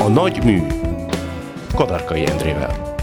A nagy mű Kadarkai Endrével.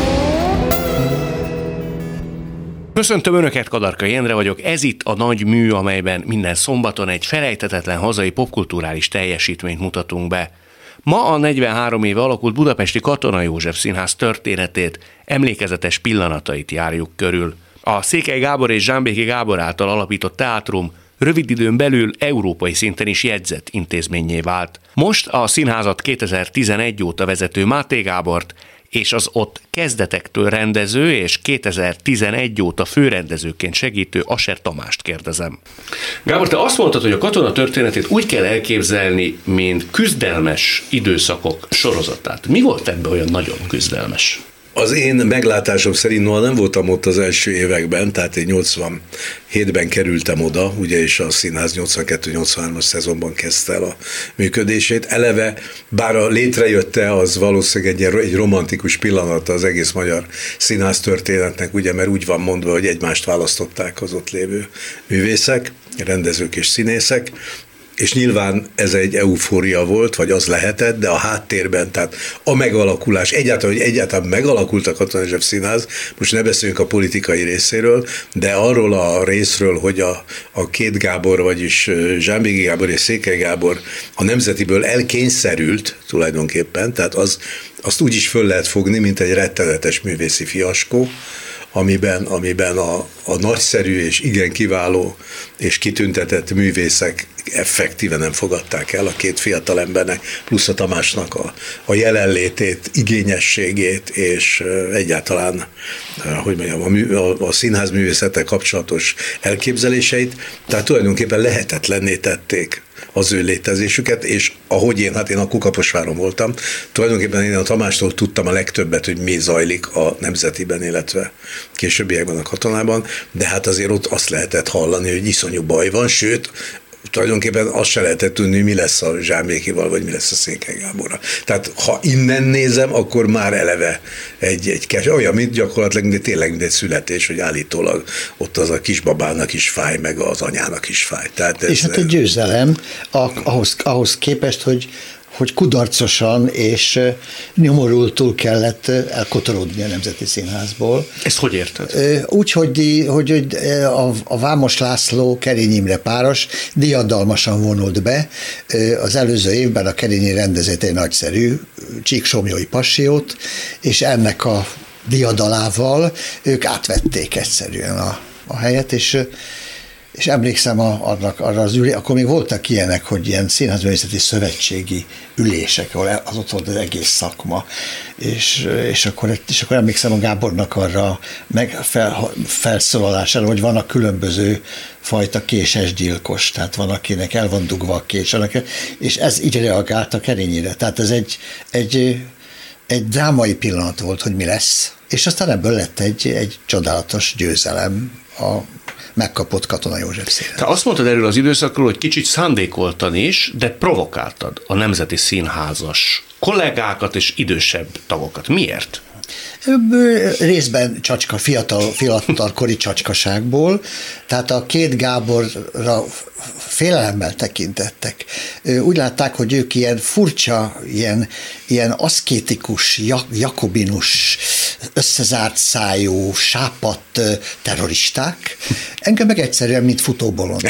Köszöntöm Önöket, Kadarkai Endre vagyok. Ez itt a nagy mű, amelyben minden szombaton egy felejthetetlen hazai popkulturális teljesítményt mutatunk be. Ma a 43 éve alakult budapesti Katona József Színház történetét, emlékezetes pillanatait járjuk körül. A Székely Gábor és Zsámbéki Gábor által alapított teátrum rövid időn belül európai szinten is jegyzett intézménnyé vált. Most a színházat 2011 óta vezető Máté Gábort és az ott kezdetektől rendező és 2011 óta főrendezőként segítő Asser Tamást kérdezem. Gábor, te azt mondtad, hogy a Katona történetét úgy kell elképzelni, mint küzdelmes időszakok sorozatát. Mi volt ebben olyan nagyon küzdelmes? Az én meglátásom szerint nem voltam ott az első években, tehát én 87-ben kerültem oda, ugye, és a színház 82-83-as szezonban kezdte el a működését. Eleve, bár a létrejötte, az valószínűleg egy romantikus pillanata az egész magyar színház történetnek, ugye, mert úgy van mondva, hogy egymást választották az ott lévő művészek, rendezők és színészek, és nyilván ez egy eufória volt, vagy az lehetett, de a háttérben, tehát a megalakulás, egyáltalán megalakult a Katona József Színház, most ne beszéljünk a politikai részéről, de arról a részről, hogy a két Gábor, vagyis Zsámbéki Gábor és Székely Gábor a Nemzetiből elkényszerült tulajdonképpen, tehát azt úgy is föl lehet fogni, mint egy rettenetes művészi fiaskó, amiben a nagyszerű és igen kiváló és kitüntetett művészek effektíven nem fogadták el a két fiatal embernek, plusz a Tamásnak a jelenlétét, igényességét, és egyáltalán, hogy mondjam, a színház művészettel kapcsolatos elképzeléseit, tehát tulajdonképpen lehetetlenné tették az ő létezésüket, és ahogy én akkor Kaposváron voltam, tulajdonképpen én a Tamástól tudtam a legtöbbet, hogy mi zajlik a Nemzetiben, illetve későbbiekben a Katonában, de hát azért ott azt lehetett hallani, hogy iszonyú baj van, sőt, tulajdonképpen azt se lehetett tudni, mi lesz a Zsámbékival, vagy mi lesz a Székely Gáborral. Tehát ha innen nézem, akkor már eleve olyan, mint gyakorlatilag, tényleg mint egy születés, hogy állítólag ott az a kisbabának is fáj, meg az anyának is fáj. Tehát és hát egy győzelem ahhoz képest, hogy kudarcosan és nyomorultul kellett elkotorodni a Nemzeti Színházból. Ezt hogy érted? Úgy, hogy a Vámos László Kerényi Imre páros diadalmasan vonult be. Az előző évben a Kerényi rendezett egy nagyszerű Csíksomlyói Passiót, és ennek a diadalával ők átvették egyszerűen a helyet, és emlékszem arra az akkor még voltak ilyenek, hogy ilyen színházművészeti szövetségi ülések, ahol az ott volt az egész szakma, és akkor emlékszem a Gábornak arra felszólalására, hogy vannak különböző fajta késes gyilkos, tehát van, akinek el van dugva a kés, és ez így reagált a Kerényire. Tehát ez egy drámai pillanat volt, hogy mi lesz, és aztán ebből lett egy csodálatos győzelem a megkapott Katona József Színház. Te azt mondtad erről az időszakról, hogy kicsit szándékoltan is, de provokáltad a Nemzeti Színházas kollégákat és idősebb tagokat. Miért? Részben fiatalkori csacskaságból, tehát a két Gáborra félelemmel tekintettek. Úgy látták, hogy ők ilyen furcsa, ilyen aszkétikus, jakobinus, összezárt szájú, sápadt terroristák. Engem meg egyszerűen, mint futóbolondot.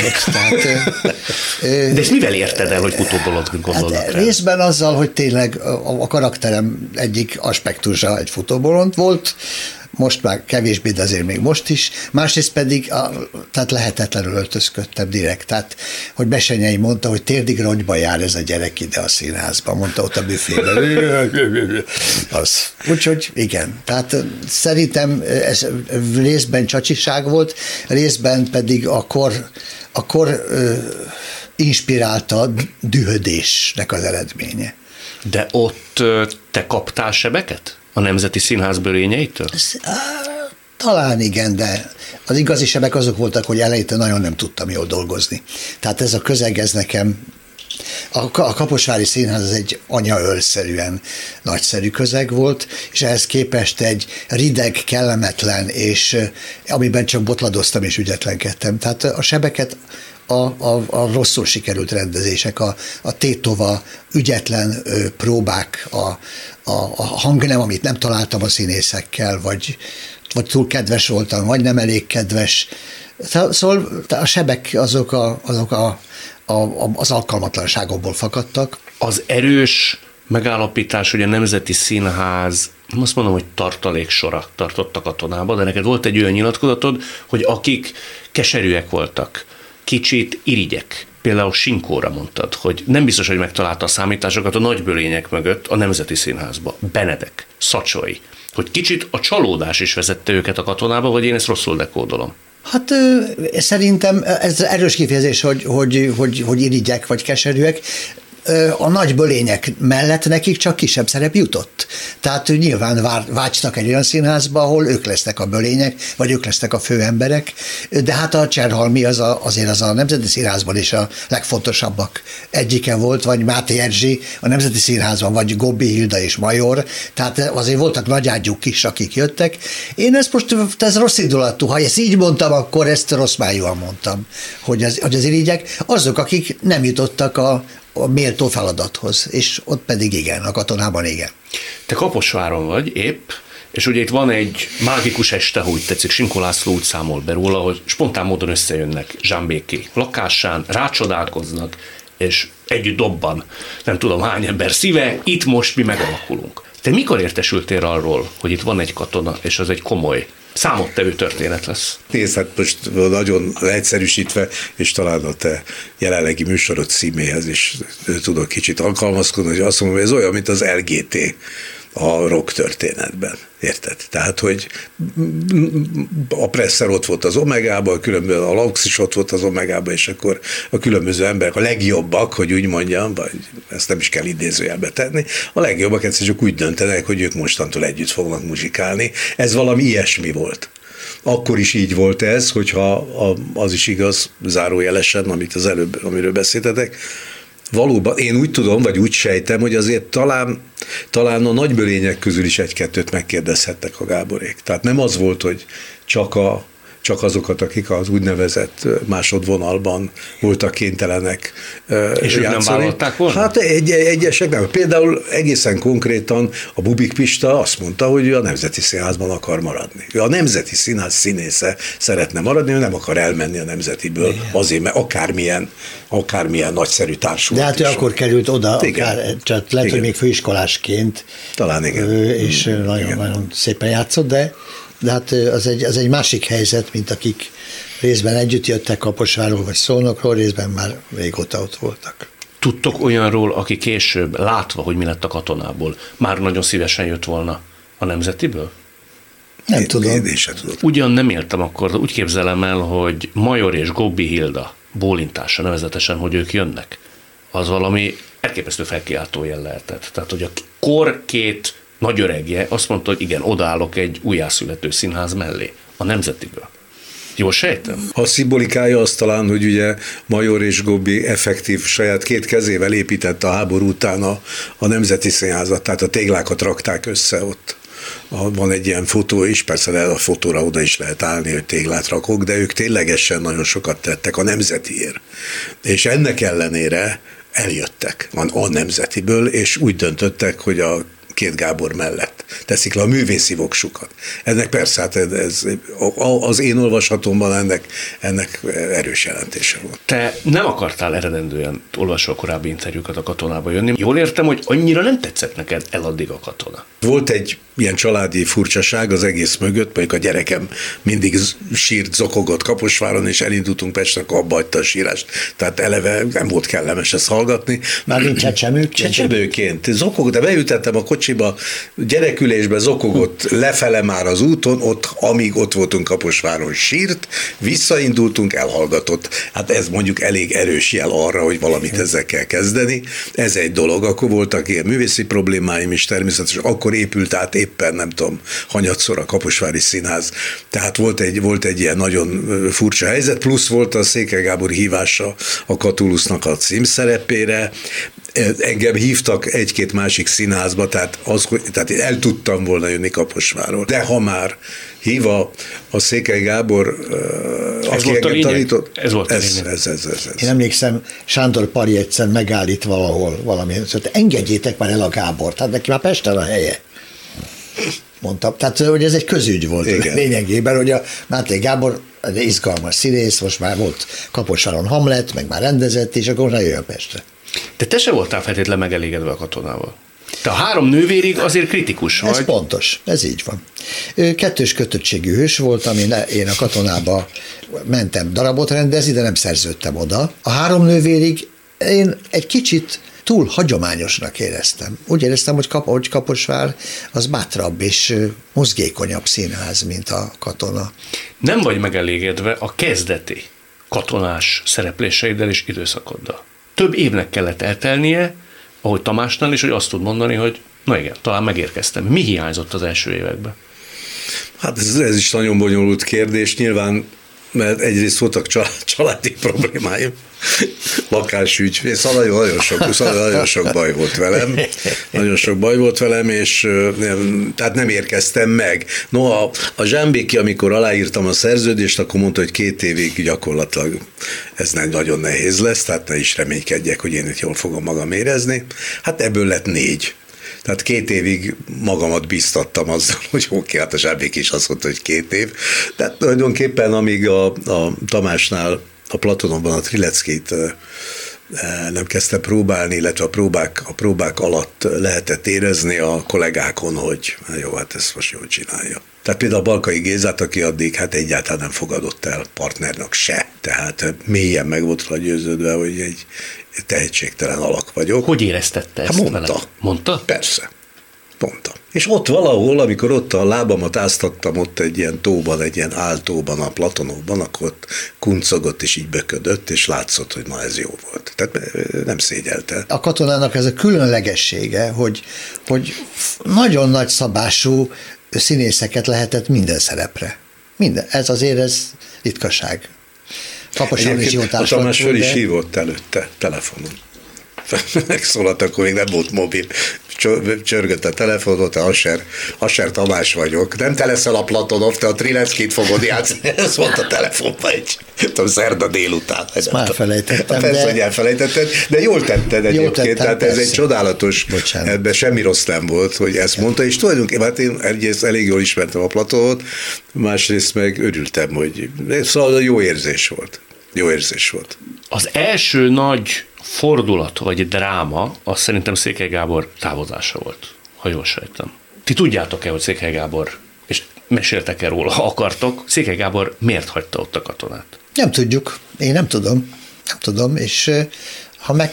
De ezt mivel érted el, hogy futóbolondot gondolnak rá? Részben azzal, hogy tényleg a karakterem egyik aspektusa egy futóbolond volt, most már kevésbé, de azért még most is. Másrészt pedig tehát lehetetlenül öltözködtem direkt. Tehát, hogy Besenyei mondta, hogy térdig rongyba jár ez a gyerek ide a színházba, mondta ott a büfében. Úgyhogy igen. Tehát szerintem ez részben csacsiság volt, részben pedig a kor inspirálta dühödésnek az eredménye. De ott te kaptál sebeket? A Nemzeti Színház bölényeitől? Talán igen, de az igazi sebek azok voltak, hogy eleinte nagyon nem tudtam jól dolgozni. Tehát ez a közeg, ez nekem, a Kaposvári Színház az egy anyaölszerűen nagyszerű közeg volt, és ehhez képest egy rideg, kellemetlen, és amiben csak botladoztam és ügyetlenkedtem. Tehát a sebeket a rosszul sikerült rendezések, a tétova, ügyetlen próbák, a hangnem, amit nem találtam a színészekkel, vagy túl kedves voltam, vagy nem elég kedves. Szóval a sebek azok az alkalmatlanságokból fakadtak. Az erős megállapítás, hogy a Nemzeti Színház, nem azt mondom, hogy tartaléksora tartott a Katonába, de neked volt egy olyan nyilatkozatod, hogy akik keserűek voltak, kicsit irigyek, például Sinkóra mondtad, hogy nem biztos, hogy megtalálta a számításokat a nagybölények mögött a Nemzeti Színházba. Benedek, Szacsoi, hogy kicsit a csalódás is vezette őket a Katonába, vagy én ezt rosszul dekódolom? Hát szerintem ez erős kifejezés, hogy irigyek vagy keserűek. A nagy bölények mellett nekik csak kisebb szerep jutott. Tehát nyilván vágytak egy olyan színházba, ahol ők lesznek a bölények, vagy ők lesznek a főemberek, de hát a Cserhalmi azért az a Nemzeti Színházban is a legfontosabbak egyike volt, vagy Máté Erzsi a Nemzeti Színházban, vagy Gobbi Hilda és Major, tehát azért voltak nagyágyúk is, akik jöttek. Én ezt most, ez rossz indulatú, ha ezt így mondtam, akkor ezt rossz májúan mondtam, hogy az irigyek, azok, akik nem jutottak a méltó feladathoz, és ott pedig igen, a Katonában igen. Te Kaposváron vagy épp, és ugye itt van egy mágikus este, ha úgy tetszik, Sinkó László úgy számol be róla, hogy spontán módon összejönnek Zsámbéki lakásán, rácsodálkoznak, és együtt dobban, nem tudom hány ember szíve, itt most mi megalakulunk. Te mikor értesültél arról, hogy itt van egy katona, és az egy komoly, számottevő történet lesz? Nézd, hát most nagyon egyszerűsítve, és talán a te jelenlegi műsorod címéhez is tudok kicsit alkalmazkodni, hogy azt mondom, hogy ez olyan, mint az LGT a rock történetben. Érted? Tehát, hogy a Presser ott volt az Omegában, a Laux is ott volt az Omegában, és akkor a különböző emberek, a legjobbak, hogy úgy mondjam, vagy ezt nem is kell idézőjelbe tenni, a legjobbak egyszerűen csak úgy döntenek, hogy ők mostantól együtt fognak muzsikálni. Ez valami ilyesmi volt. Akkor is így volt ez, hogyha az is igaz, zárójelesen, amit az előbb, amiről beszéltetek, valóban én úgy tudom, vagy úgy sejtem, hogy azért talán a nagybölények közül is egy-kettőt megkérdezhettek a Gáborék. Tehát nem az volt, hogy csak azokat, akik az úgynevezett másodvonalban voltak kénytelenek és ők nem vállalták volna? Hát egyesek nem. Például egészen konkrétan a Bubik Pista azt mondta, hogy ő a Nemzeti Színházban akar maradni. Ő a Nemzeti Színház színésze szeretne maradni, ő nem akar elmenni a Nemzetiből. Igen. Azért, mert akármilyen nagyszerű társulat. De hát ő akkor került oda, csak lehet, hogy még főiskolásként. Talán igen. És nagyon szépen játszott, de hát az egy másik helyzet, mint akik részben együtt jöttek Kaposvárról vagy Szolnokról, részben már régóta ott voltak. Tudtok olyanról, aki később, látva, hogy mi lett a Katonából, már nagyon szívesen jött volna a Nemzetiből? Nem tudom. Én sem tudom. Ugyan nem éltem akkor, de úgy képzelem el, hogy Major és Gobbi Hilda bólintása nevezetesen, hogy ők jönnek, az valami elképesztő felkiáltó jel lehetett. Tehát, hogy a kor két nagy öregje azt mondta, hogy igen, odaállok egy újjászülető színház mellé, a Nemzetiből. Jól sejtem? A szimbolikája az talán, hogy ugye Major és Gobbi effektív saját két kezével építette a háború után a Nemzeti Színházat, tehát a téglákat rakták össze ott. Van egy ilyen fotó is, persze a fotóra oda is lehet állni, hogy téglát rakok, de ők ténylegesen nagyon sokat tettek a Nemzetiért. És ennek ellenére eljöttek a Nemzetiből, és úgy döntöttek, hogy a két Gábor mellett teszik le a művészi voksukat. Ennek persze, hát az én olvasatomban ennek erős jelentése volt. Te nem akartál eredendően olvasva a korábbi interjúkat a Katonába jönni. Jól értem, hogy annyira nem tetszett neked eladdig a Katona? Volt egy ilyen családi furcsaság az egész mögött, mondjuk a gyerekem mindig sírt, zokogott Kaposváron, és elindultunk Pestre, akkor abba hagyta a sírást. Tehát eleve nem volt kellemes ezt hallgatni. Mármint csecsemőként. Zokogott, de beültettem a kocsiba, gyerekülésbe zokogott lefele már az úton, amíg ott voltunk Kaposváron, sírt, visszaindultunk, elhallgatott. Hát ez mondjuk elég erős jel arra, hogy valamit ezzel kell kezdeni. Ez egy dolog. Akkor voltak ilyen művészi problémáim is természetesen. Akkor épült át éppen, nem tudom, hanyatszor a Kaposvári Színház. Tehát volt egy ilyen nagyon furcsa helyzet, plusz volt a Székely Gábor hívása a Catulusnak a címszerepére. engem hívtak egy-két másik színházba, tehát én el tudtam volna jönni Kaposvárról. De ha már hív a Székely Gábor, aki engem tanított. Ez volt ez. Én emlékszem, Sándor Pali egyszer megállít valahol valami, szóval engedjétek már el a Gábort, hát neki már Pesten a helye. Mondtam. Tehát, hogy ez egy közügy volt. Igen. Lényegében, hogy a Máté Gábor egy izgalmas színész, most már volt Kaposváron Hamlet, meg már rendezett, és akkor most jöjjön Pestre. De te se voltál feltétlenül megelégedve a Katonával. Te a 3 nővérig azért kritikus vagy. Ez pontos, ez így van. Kettős kötöttségű hős voltam, én a Katonába mentem darabot rendezni, de nem szerződtem oda. A 3 nővérig én egy kicsit túl hagyományosnak éreztem. Úgy éreztem, hogy Kaposvár az bátrabb és mozgékonyabb színház, mint a Katona. Nem vagy megelégedve a kezdeti katonás szerepléseiddel és időszakoddal. Több évnek kellett eltelnie, ahogy Tamásnál is, hogy azt tud mondani, hogy na igen, talán megérkeztem. Mi hiányzott az első években? Hát ez is nagyon bonyolult kérdés. Nyilván, mert egyrészt voltak családi problémáim, lakásügy, szóval nagyon sok baj volt velem. Nagyon sok baj volt velem, és tehát nem érkeztem meg. No, a Zsámbéki, amikor aláírtam a szerződést, akkor mondta, hogy 2 évig gyakorlatilag ez nagyon nehéz lesz, tehát ne is reménykedjek, hogy én itt jól fogom magam érezni. Hát ebből lett 4. Tehát 2 évig magamat biztattam azzal, hogy oké, hát a Zsámbéki is azt mondta, hogy 2 év. Tehát tulajdonképpen amíg a Tamásnál, a Platononban a Trileckit nem kezdtem próbálni, illetve a próbák alatt lehetett érezni a kollégákon, hogy jó, hát ezt most jól csinálja. Tehát például a Balkai Gézát, aki addig hát egyáltalán nem fogadott el partnernak se. Tehát mélyen meg volt rá győződve, hogy egy tehetségtelen alak vagyok. Hogy éreztette ezt? Hát mondta. Mondta? Persze. Mondta. És ott valahol, amikor ott a lábamat áztattam ott egy ilyen tóban, egy ilyen áltóban, a Platonokban, akkor ott kuncogott és így böködött, és látszott, hogy na ez jó volt. Tehát nem szégyelte. A Katonának ez a különlegessége, hogy nagyon nagy szabású színészeket lehetett minden szerepre. Ez azért ez ritkaság. Kaposán is jó társ volt. A Tamás föl is hívott előtte telefonon. Megszólalt, akkor még nem volt mobil. Csörgött a telefonot, Asser Tamás vagyok. Nem te leszel a Platonov, te a Trileckit fogod játszani. Ez volt a telefonban szerda délután. Ezt már felejtettem. Persze, hogy elfelejtetted, de jól tetted egyébként. Tehát ez egy csodálatos, ebben semmi rossz nem volt, hogy ezt mondta, és tulajdonképpen hát én egyrészt elég jól ismertem a Platonot, másrészt meg örültem, hogy szóval jó érzés volt. Jó érzés volt. Az első nagy fordulat vagy dráma, az szerintem Székely Gábor távozása volt, ha jól sejtem. Ti tudjátok-e, hogy Székely Gábor, és meséltek-e róla, ha akartok, Székely Gábor miért hagyta ott a Katonát? Nem tudjuk, én nem tudom, és ha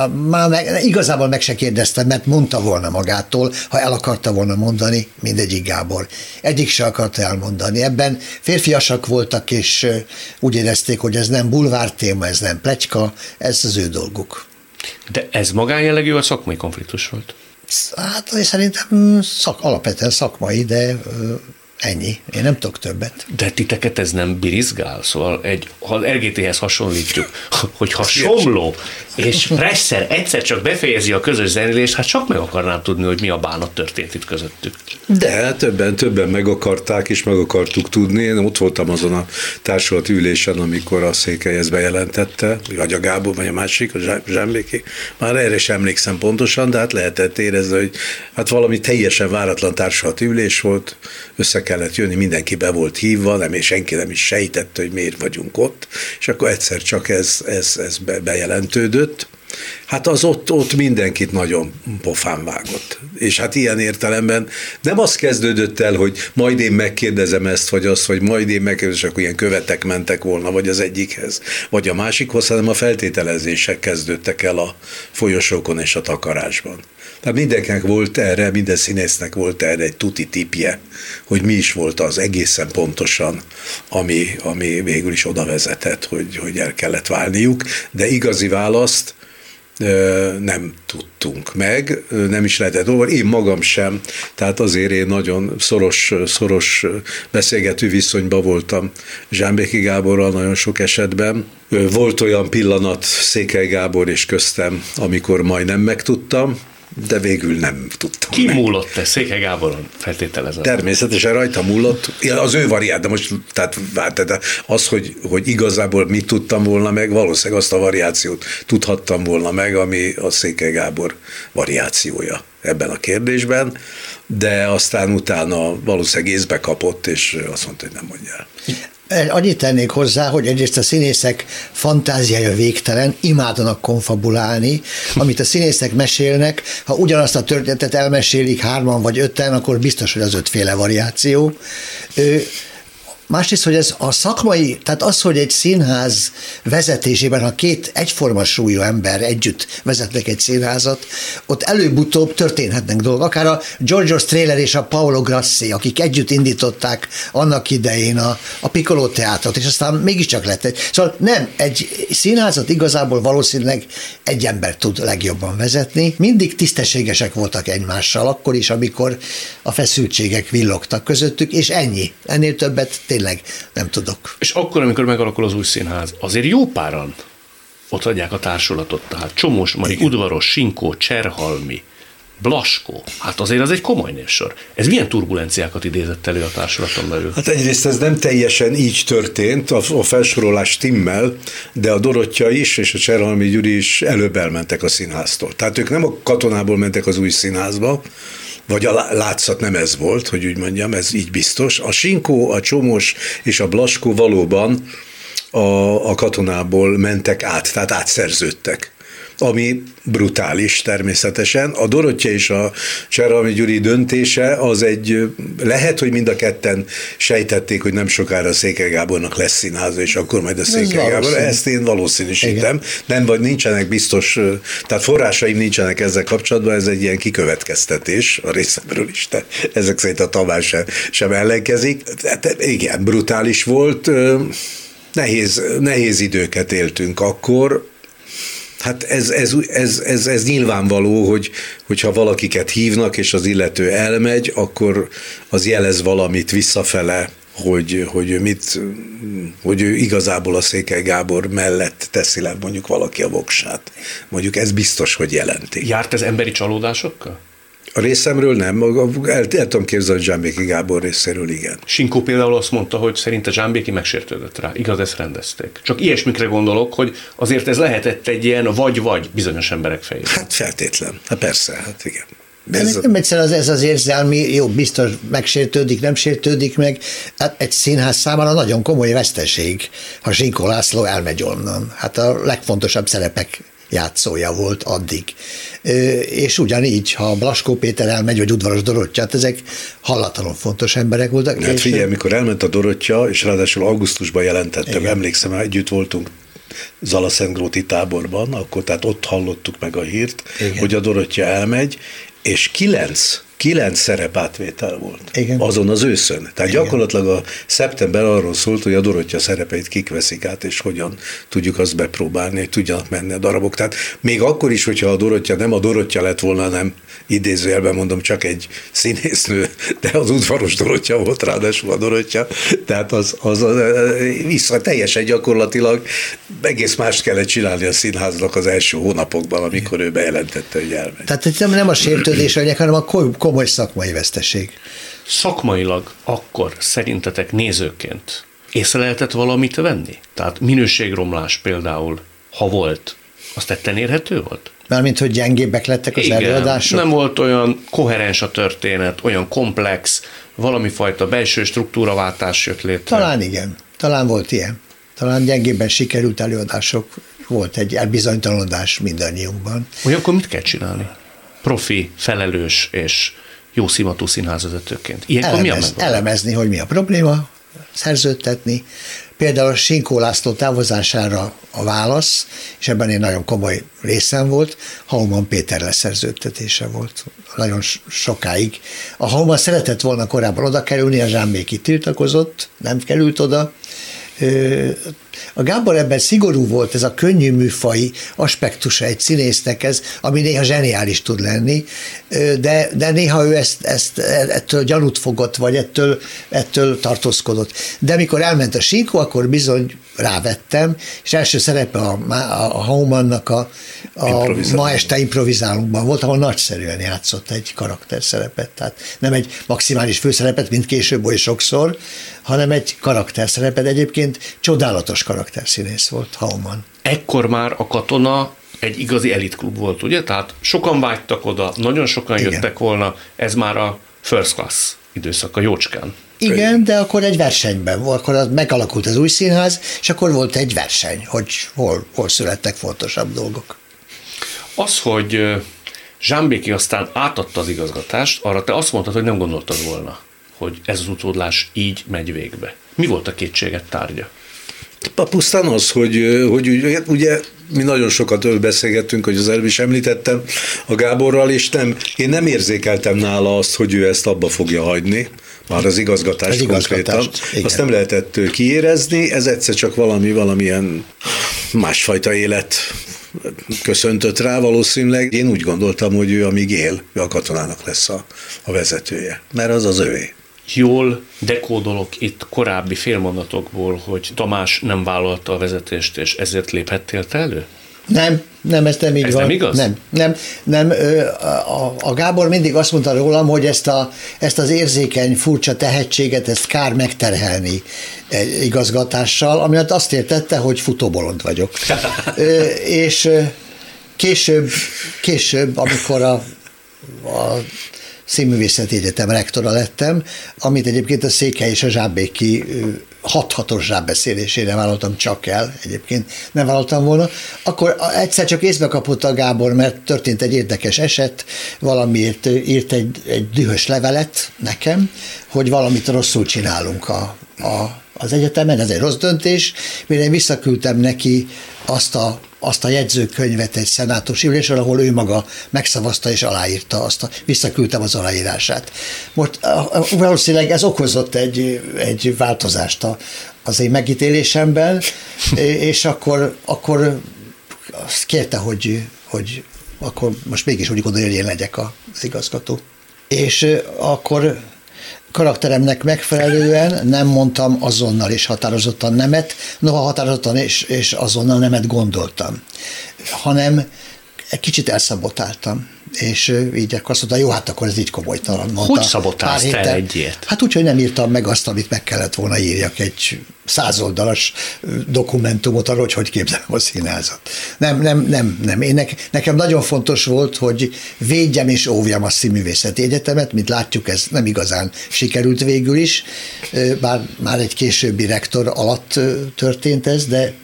igazából meg se kérdeztem, mert mondta volna magától, ha el akarta volna mondani, mindegyik Gábor. Egyik se akarta elmondani. Ebben férfiasak voltak, és úgy érezték, hogy ez nem bulvár téma, ez nem pletyka, ez az ő dolguk. De ez magánjellegű vagy szakmai konfliktus volt? Hát szerintem alapvetően szakmai, de ennyi. Én nem tudok többet. De titeket ez nem birizgál? Szóval ha az RGT-hez hasonlítjuk, hogyha Somló és Presser egyszer csak befejezi a közös zenélést, hát csak meg akarnám tudni, hogy mi a bánat történt itt közöttük. De többen meg akarták, és meg akartuk tudni. Én ott voltam azon a társulati ülésen, amikor a Székely ezt bejelentette, vagy a Gábor, vagy a másik, a Zsámbéki. Már erre sem emlékszem pontosan, de hát lehetett érezni, hogy hát valami teljesen váratlan társulati ülés volt, össze kellett jönni, mindenki be volt hívva, és senki nem is sejtette, hogy miért vagyunk ott, és akkor egyszer csak ez bejelentődött. Hát az ott mindenkit nagyon pofán vágott. És hát ilyen értelemben nem az kezdődött el, hogy majd én megkérdezem ezt, vagy azt, vagy majd én megkérdezem, és akkor ilyen követek mentek volna, vagy az egyikhez, vagy a másikhoz, hanem a feltételezések kezdődtek el a folyosókon és a takarásban. Tehát mindenkinek volt erre, minden színésznek volt erre egy tuti tipje, hogy mi is volt az egészen pontosan, ami végül is oda vezetett, hogy el kellett válniuk, de igazi választ nem tudtunk meg, nem is lehetett olvasni, én magam sem, tehát azért én nagyon szoros beszélgető viszonyban voltam Zsámbéki Gáborral nagyon sok esetben. Volt olyan pillanat Székely Gábor és köztem, amikor majdnem megtudtam, de végül nem tudtam. Ki múlott te Székely Gáboron, feltételezem? Természetesen rajta múlott, az ő variált, de most tehát az, hogy igazából mit tudtam volna meg, valószínűleg azt a variációt tudhattam volna meg, ami a Székely Gábor variációja ebben a kérdésben, de aztán utána valószínűleg észbe kapott, és azt mondta, hogy nem mondja el. Annyit tennék hozzá, hogy egyrészt a színészek fantáziája végtelen, imádnak konfabulálni, amit a színészek mesélnek, ha ugyanazt a történetet elmesélik 3 vagy 5-en, akkor biztos, hogy az 5 variáció. Másrészt, hogy ez a szakmai, tehát az, hogy egy színház vezetésében, ha 2 egyforma súlyú ember együtt vezetnek egy színházat, ott előbb-utóbb történhetnek dolgok. Akár a Giorgio Strehler és a Paolo Grassi, akik együtt indították annak idején a Piccolo teátrat, és aztán mégiscsak lett egy. Szóval nem, egy színházat igazából valószínűleg egy ember tud legjobban vezetni. Mindig tisztességesek voltak egymással, akkor is, amikor a feszültségek villogtak közöttük, és ennyi. Ennél többet tényleg nem tudok. És akkor, amikor megalakul az új színház, azért jó páran ott adják a társulatot, tehát Csomós Mari, Udvaros, Sinkó, Cserhalmi, Blaskó, hát azért az egy komoly névsor. Ez milyen turbulenciákat idézett elő a társulaton belül? Hát egyrészt ez nem teljesen így történt, a felsorolás timmel, de a Dorottya is és a Cserhalmi Gyuri is előbb elmentek a színháztól. Tehát ők nem a Katonából mentek az új színházba, vagy a látszat nem ez volt, hogy úgy mondjam, ez így biztos. A Sinkó, a Csomós és a Blaskó valóban a Katonából mentek át, tehát átszerződtek. Ami brutális természetesen. A Dorottya és a Cserhalmi Gyuri döntése az lehet, hogy mind a ketten sejtették, hogy nem sokára Székely Gábornak lesz színháza, és akkor majd a Székely Gábor. Ezt én valószínűsítem. Nem, vagy nincsenek biztos, tehát forrásaim nincsenek ezzel kapcsolatban, ez egy ilyen kikövetkeztetés a részemről is, de ezek szerint a Tamás sem ellenkezik. Tehát igen, brutális volt, nehéz időket éltünk akkor. Hát ez nyilvánvaló, hogyha valakiket hívnak, és az illető elmegy, akkor az jelez valamit visszafele, hogy ő igazából a Székely Gábor mellett teszi le mondjuk valaki a voksát. Mondjuk ez biztos, hogy jelenti. Járt ez emberi csalódásokkal? A részemről nem, el tudom képzelni, hogy Zsámbéki Gábor részéről igen. Sinkó például azt mondta, hogy szerinte Zsámbéki megsértődött rá. Igaz, ezt rendezték. Csak ilyesmikre gondolok, hogy azért ez lehetett egy ilyen vagy-vagy bizonyos emberek fejében. Hát feltétlen. Hát persze, hát igen. Nem egyszerűen ez az érzelmi, jó, biztos megsértődik, nem sértődik meg. Hát egy színház számára nagyon komoly veszteség, ha Sinkó László elmegy onnan. Hát a legfontosabb szerepek játszója volt addig. És ugyanígy, ha Blaskó Péter elmegy, vagy Udvaros Dorottya, hát ezek hallatlanul fontos emberek voltak. Hát figyelj, mikor elment a Dorottya, és ráadásul augusztusban jelentettem, emlékszem, együtt voltunk Zalaszentgróti táborban, akkor tehát ott hallottuk meg a hírt, igen, hogy a Dorottya elmegy, és 9 szerepátvétel volt. Igen. Azon az őszön. Tehát igen, gyakorlatilag a szeptember arról szólt, hogy a Dorottya szerepeit kik veszik át, és hogyan tudjuk azt bepróbálni, hogy tudjanak menni a darabok. Tehát még akkor is, hogyha a Dorottya nem a Dorottya lett volna, nem idézőjelben mondom, csak egy színésznő, de az Udvaros Dorottya volt, ráadásul a Dorottya, tehát az teljesen gyakorlatilag egész mást kellett csinálni a színháznak az első hónapokban, amikor ő bejelentette, hogy elmegy. Tehát nem a sértődés, hanem a komoly szakmai veszteség. Szakmailag akkor szerintetek nézőként észre lehetett valamit venni? Tehát minőségromlás például, ha volt, az tetten érhető volt? Mármint, hogy gyengébbek lettek az előadások? Nem volt olyan koherens a történet, olyan komplex, valami fajta belső struktúraváltás jött létre. Talán igen, talán volt ilyen. Talán gyengébben sikerült előadások, volt egy elbizonytalanodás mindannyiunkban. Olyankor mit kell csinálni? Profi, felelős és jó szimatú színházvezetőként. Elemezni, hogy mi a probléma, szerződtetni. Például Sinkó László távozására a válasz, és ebben egy nagyon komoly részem volt, Hauman Péter leszerződtetése volt. Nagyon sokáig. A Hauman szeretett volna korábban oda kerülni, a Zsámbéki tiltakozott, nem került oda, A Gábor ebben szigorú volt, ez a könnyű műfai aspektusa egy színésznek, ez, ami néha zseniális tud lenni, de néha ő ettől gyanút fogott, vagy ettől tartózkodott. De amikor elment a sínkó, akkor bizony rávettem, és első szerepe a Haumannak a Ma este improvizálónkban volt, ahol nagyszerűen játszott egy karakterszerepet, tehát nem egy maximális főszerepet, mint később oly sokszor, hanem egy karakterszerepet. Egyébként csodálatos karakterszínész volt Hauman. Ekkor már a Katona egy igazi elitklub volt, ugye? Tehát sokan vágytak oda, nagyon sokan jöttek volna, ez már a first class időszaka jócskán. Igen, de akkor egy versenyben volt, akkor megalakult az új színház, és akkor volt egy verseny, hogy hol születtek fontosabb dolgok. Az, hogy Zsámbéki aztán átadta az igazgatást, arra te azt mondtad, hogy nem gondoltad volna, hogy ez az utódlás így megy végbe. Mi volt a kétséget tárgya? Pusztán az, hogy ugye mi nagyon sokat beszélgettünk, hogy az előbb is említettem a Gáborral, és én nem érzékeltem nála azt, hogy ő ezt abba fogja hagyni, már az igazgatást konkrétan. Igen. Azt nem lehetett kiérezni, ez egyszer csak valamilyen másfajta élet köszöntött rá valószínűleg. Én úgy gondoltam, hogy ő amíg él, ő a Katonának lesz a vezetője, mert az övé. Jól dekódolok itt korábbi félmondatokból, hogy Tamás nem vállalta a vezetést, és ezért léphettél te elő? Nem, ez nem így ez van. Nem igaz? Nem. A Gábor mindig azt mondta rólam, hogy ezt az érzékeny, furcsa tehetséget, ezt kár megterhelni egy igazgatással, ami azt értette, hogy futóbolond vagyok. És később, amikor a Színművészeti Egyetem rektora lettem, amit egyébként a Székely és a Zsámbéki hat-hatos zsábbeszélésére vállaltam csak el, egyébként nem vállaltam volna, akkor egyszer csak észbe kapott a Gábor, mert történt egy érdekes eset, valamiért írt egy dühös levelet nekem, hogy valamit rosszul csinálunk az egyetemen, ez egy rossz döntés, mire én visszaküldtem neki azt a jegyzőkönyvet egy szenátusi ülésről, ahol ő maga megszavazta és aláírta visszaküldtem az aláírását. Most valószínűleg ez okozott egy változást az én megítélésemben, és akkor azt kérte, hogy akkor most mégis úgy gondolja, hogy én legyek az igazgató. És akkor karakteremnek megfelelően nem mondtam azonnal és határozottan nemet, noha határozottan és azonnal nemet gondoltam, hanem egy kicsit elszabotáltam, és így akkor azt mondta, jó, hát akkor ez így komolytalan. Hogy szabotálsz te egyért? Hát úgy, hogy nem írtam meg azt, amit meg kellett volna írjak, egy 100 oldalas dokumentumot arról, hogy képzelem a színházat. Nem. Nekem nagyon fontos volt, hogy védjem és óvjam a Színművészeti Egyetemet, mint látjuk, ez nem igazán sikerült végül is, bár már egy későbbi rektor alatt történt ez,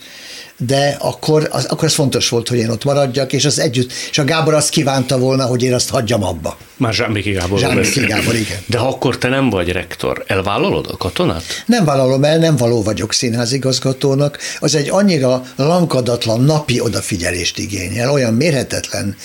de akkor ez fontos volt, hogy én ott maradjak, és a Gábor azt kívánta volna, hogy én azt hagyjam abba. Már Zsámbéki Gábor. Igen. De ha akkor te nem vagy rektor, elvállalod a Katonát? Nem vállalom el, nem való vagyok színházigazgatónak. Az egy annyira lankadatlan napi odafigyelést igényel, olyan mérhetetlen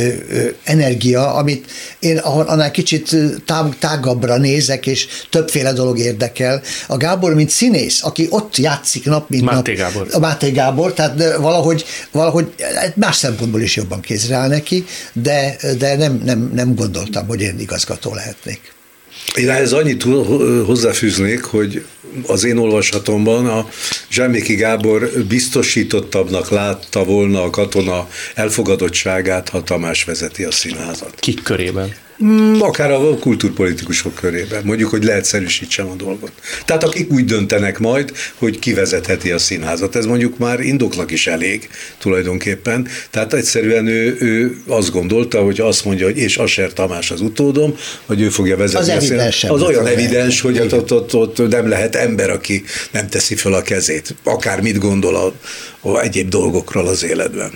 energia, amit én annál kicsit tágabbra nézek, és többféle dolog érdekel. A Gábor, mint színész, aki ott játszik nap, mint Máté Gábor. A Máté Gábor, tehát valahogy más szempontból is jobban kézre áll neki, de nem gondoltam, hogy én igazgató lehetnék. Én ehhez annyit hozzáfűznék, hogy az én olvasatomban a Zsámbéki Gábor biztosítottabbnak látta volna a Katona elfogadottságát, ha Tamás vezeti a színházat. Kik körében? Akár a kultúrpolitikusok körében, mondjuk, hogy leegyszerűsítsem a dolgot. Tehát akik úgy döntenek majd, hogy kivezetheti a színházat. Ez mondjuk már indoknak is elég tulajdonképpen. Tehát egyszerűen ő azt gondolta, hogy azt mondja, hogy és Asser Tamás az utódom, hogy ő fogja vezetni a színházat. Az olyan evidens, hogy ott nem lehet ember, aki nem teszi fel a kezét. Akármit gondol a egyéb dolgokról az életben.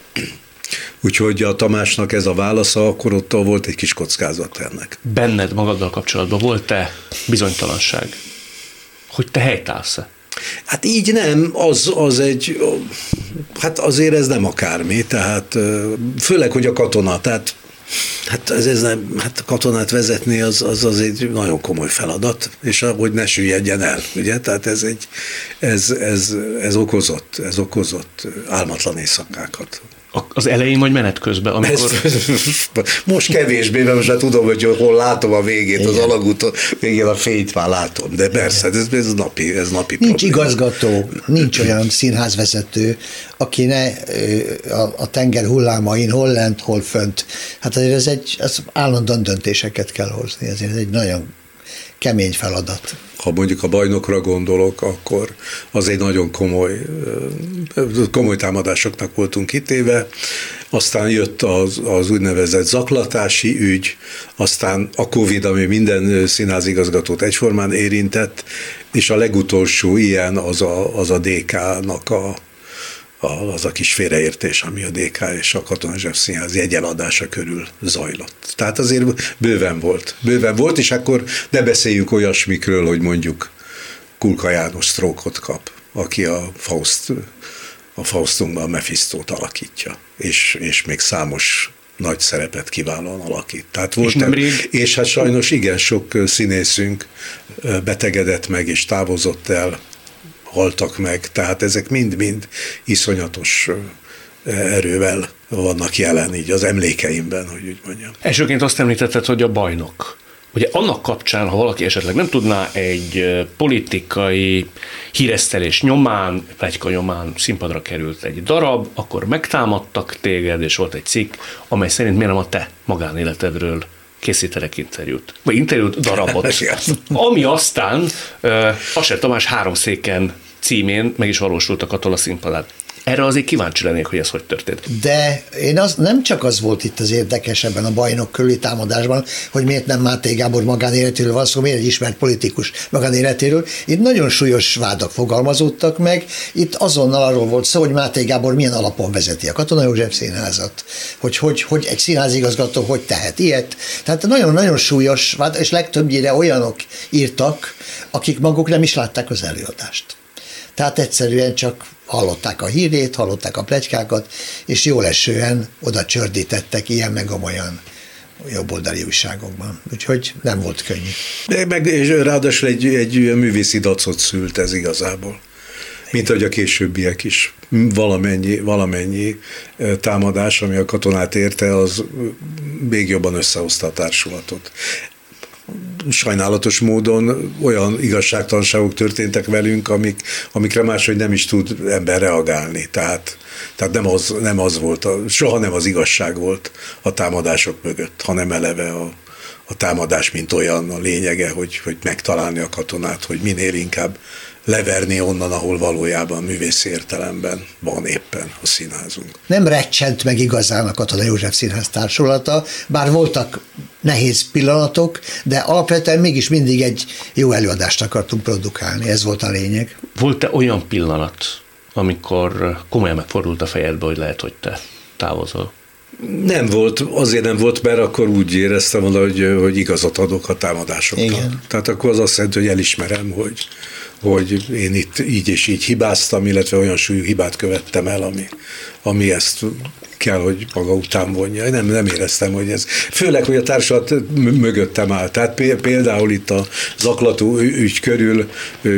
Úgyhogy a Tamásnak ez a válasza, akkor ott volt egy kis kockázat ennek. Benned magaddal kapcsolatban volt-e bizonytalanság? Hogy te helytállsz-e? Hát így nem, az egy, hát azért ez nem akármi, tehát főleg, hogy a Katona, tehát Hát ez nem, hát katonát vezetni az egy nagyon komoly feladat, és hogy ne süllyedjen el, ugye? Tehát ez okozott álmatlan éjszakákat. Az elején vagy menet közben, amikor... Most kevésbé, mert most már tudom, hogy hol látom a végét, igen. Az alagúton végén a fényt már látom, de persze, ez napi probléma. Nincs igazgató, nincs olyan színházvezető, aki ne a tenger hullámain hol lent, hol fönt. Hát azért ez állandóan döntéseket kell hozni, ezért ez egy nagyon kemény feladat. Ha mondjuk a Bajnokra gondolok, akkor az egy nagyon komoly támadásoknak voltunk kitéve, aztán jött az úgynevezett zaklatási ügy, aztán a Covid, ami minden színházigazgatót egyformán érintett, és a legutolsó ilyen az a DK-nak az a kis félreértés, ami a DK és a Katona József Színház jegyeladása körül zajlott. Tehát azért bőven volt, és akkor ne beszéljük olyasmikről, hogy mondjuk Kulka János sztrókot kap, aki a Faustunkban a Mephistót alakítja, és még számos nagy szerepet kiválóan alakít. Tehát és hát sajnos igen sok színészünk betegedett meg és távozott el, haltak meg, tehát ezek mind-mind iszonyatos erővel vannak jelen így az emlékeimben, hogy úgy mondjam. Elsőként azt említetted, hogy a Bajnok. Ugye annak kapcsán, ha valaki esetleg nem tudná, egy politikai híresztelés nyomán, pletyka nyomán színpadra került egy darab, akkor megtámadtak téged, és volt egy cikk, amely szerint miért nem a te magánéletedről készítenek interjút, darabot. Ami aztán Asser Tamás Háromszéken címén meg is valósult a Katona színpadán. Erre azért kíváncsi lennék, hogy ez hogy történt. De nem csak az volt itt az érdekes ebben a Bajnok körüli támadásban, hogy miért nem Máté Gábor magánéletéről van szó, miért egy ismert politikus magánéletéről. Itt nagyon súlyos vádak fogalmazódtak meg. Itt azonnal arról volt szó, hogy Máté Gábor milyen alapon vezeti a Katona József Színházat. Hogy egy színházigazgató hogy tehet ilyet. Tehát nagyon-nagyon súlyos vád, és legtöbbnyire olyanok írtak, akik maguk nem is látták az előadást. Tehát egyszerűen csak hallották a hírét, hallották a pletykákat, és jól esően oda csördítettek ilyen meg olyan jobboldali újságokban. Úgyhogy nem volt könnyű. És ráadásul egy művészi dacot szült ez igazából. Mint ahogy a későbbiek is. Valamennyi támadás, ami a Katonát érte, az még jobban összehozta a társulatot. Sajnálatos módon olyan igazságtalanságok történtek velünk, amikre máshogy nem is tud ember reagálni. Tehát nem az volt, soha nem az igazság volt a támadások mögött, hanem eleve a támadás, mint olyan a lényege, hogy megtalálni a Katonát, hogy minél inkább leverni onnan, ahol valójában művészi értelemben van éppen a színházunk. Nem recsent meg igazán a Katona József Színház társulata, bár voltak nehéz pillanatok, de alapvetően mégis mindig egy jó előadást akartunk produkálni, ez volt a lényeg. Volt-e olyan pillanat, amikor komolyan megfordult a fejedbe, hogy lehet, hogy te távozol? Nem volt, azért nem volt, mert akkor úgy éreztem volna, hogy igazat adok a támadásoknak. Igen. Tehát akkor az azt jelenti, hogy elismerem, hogy én itt így és így hibáztam, illetve olyan súlyú hibát követtem el, ami ezt kell, hogy maga után vonja. Nem éreztem, hogy ez. Főleg, hogy a társulat mögöttem áll. Tehát például itt a zaklató ügy körül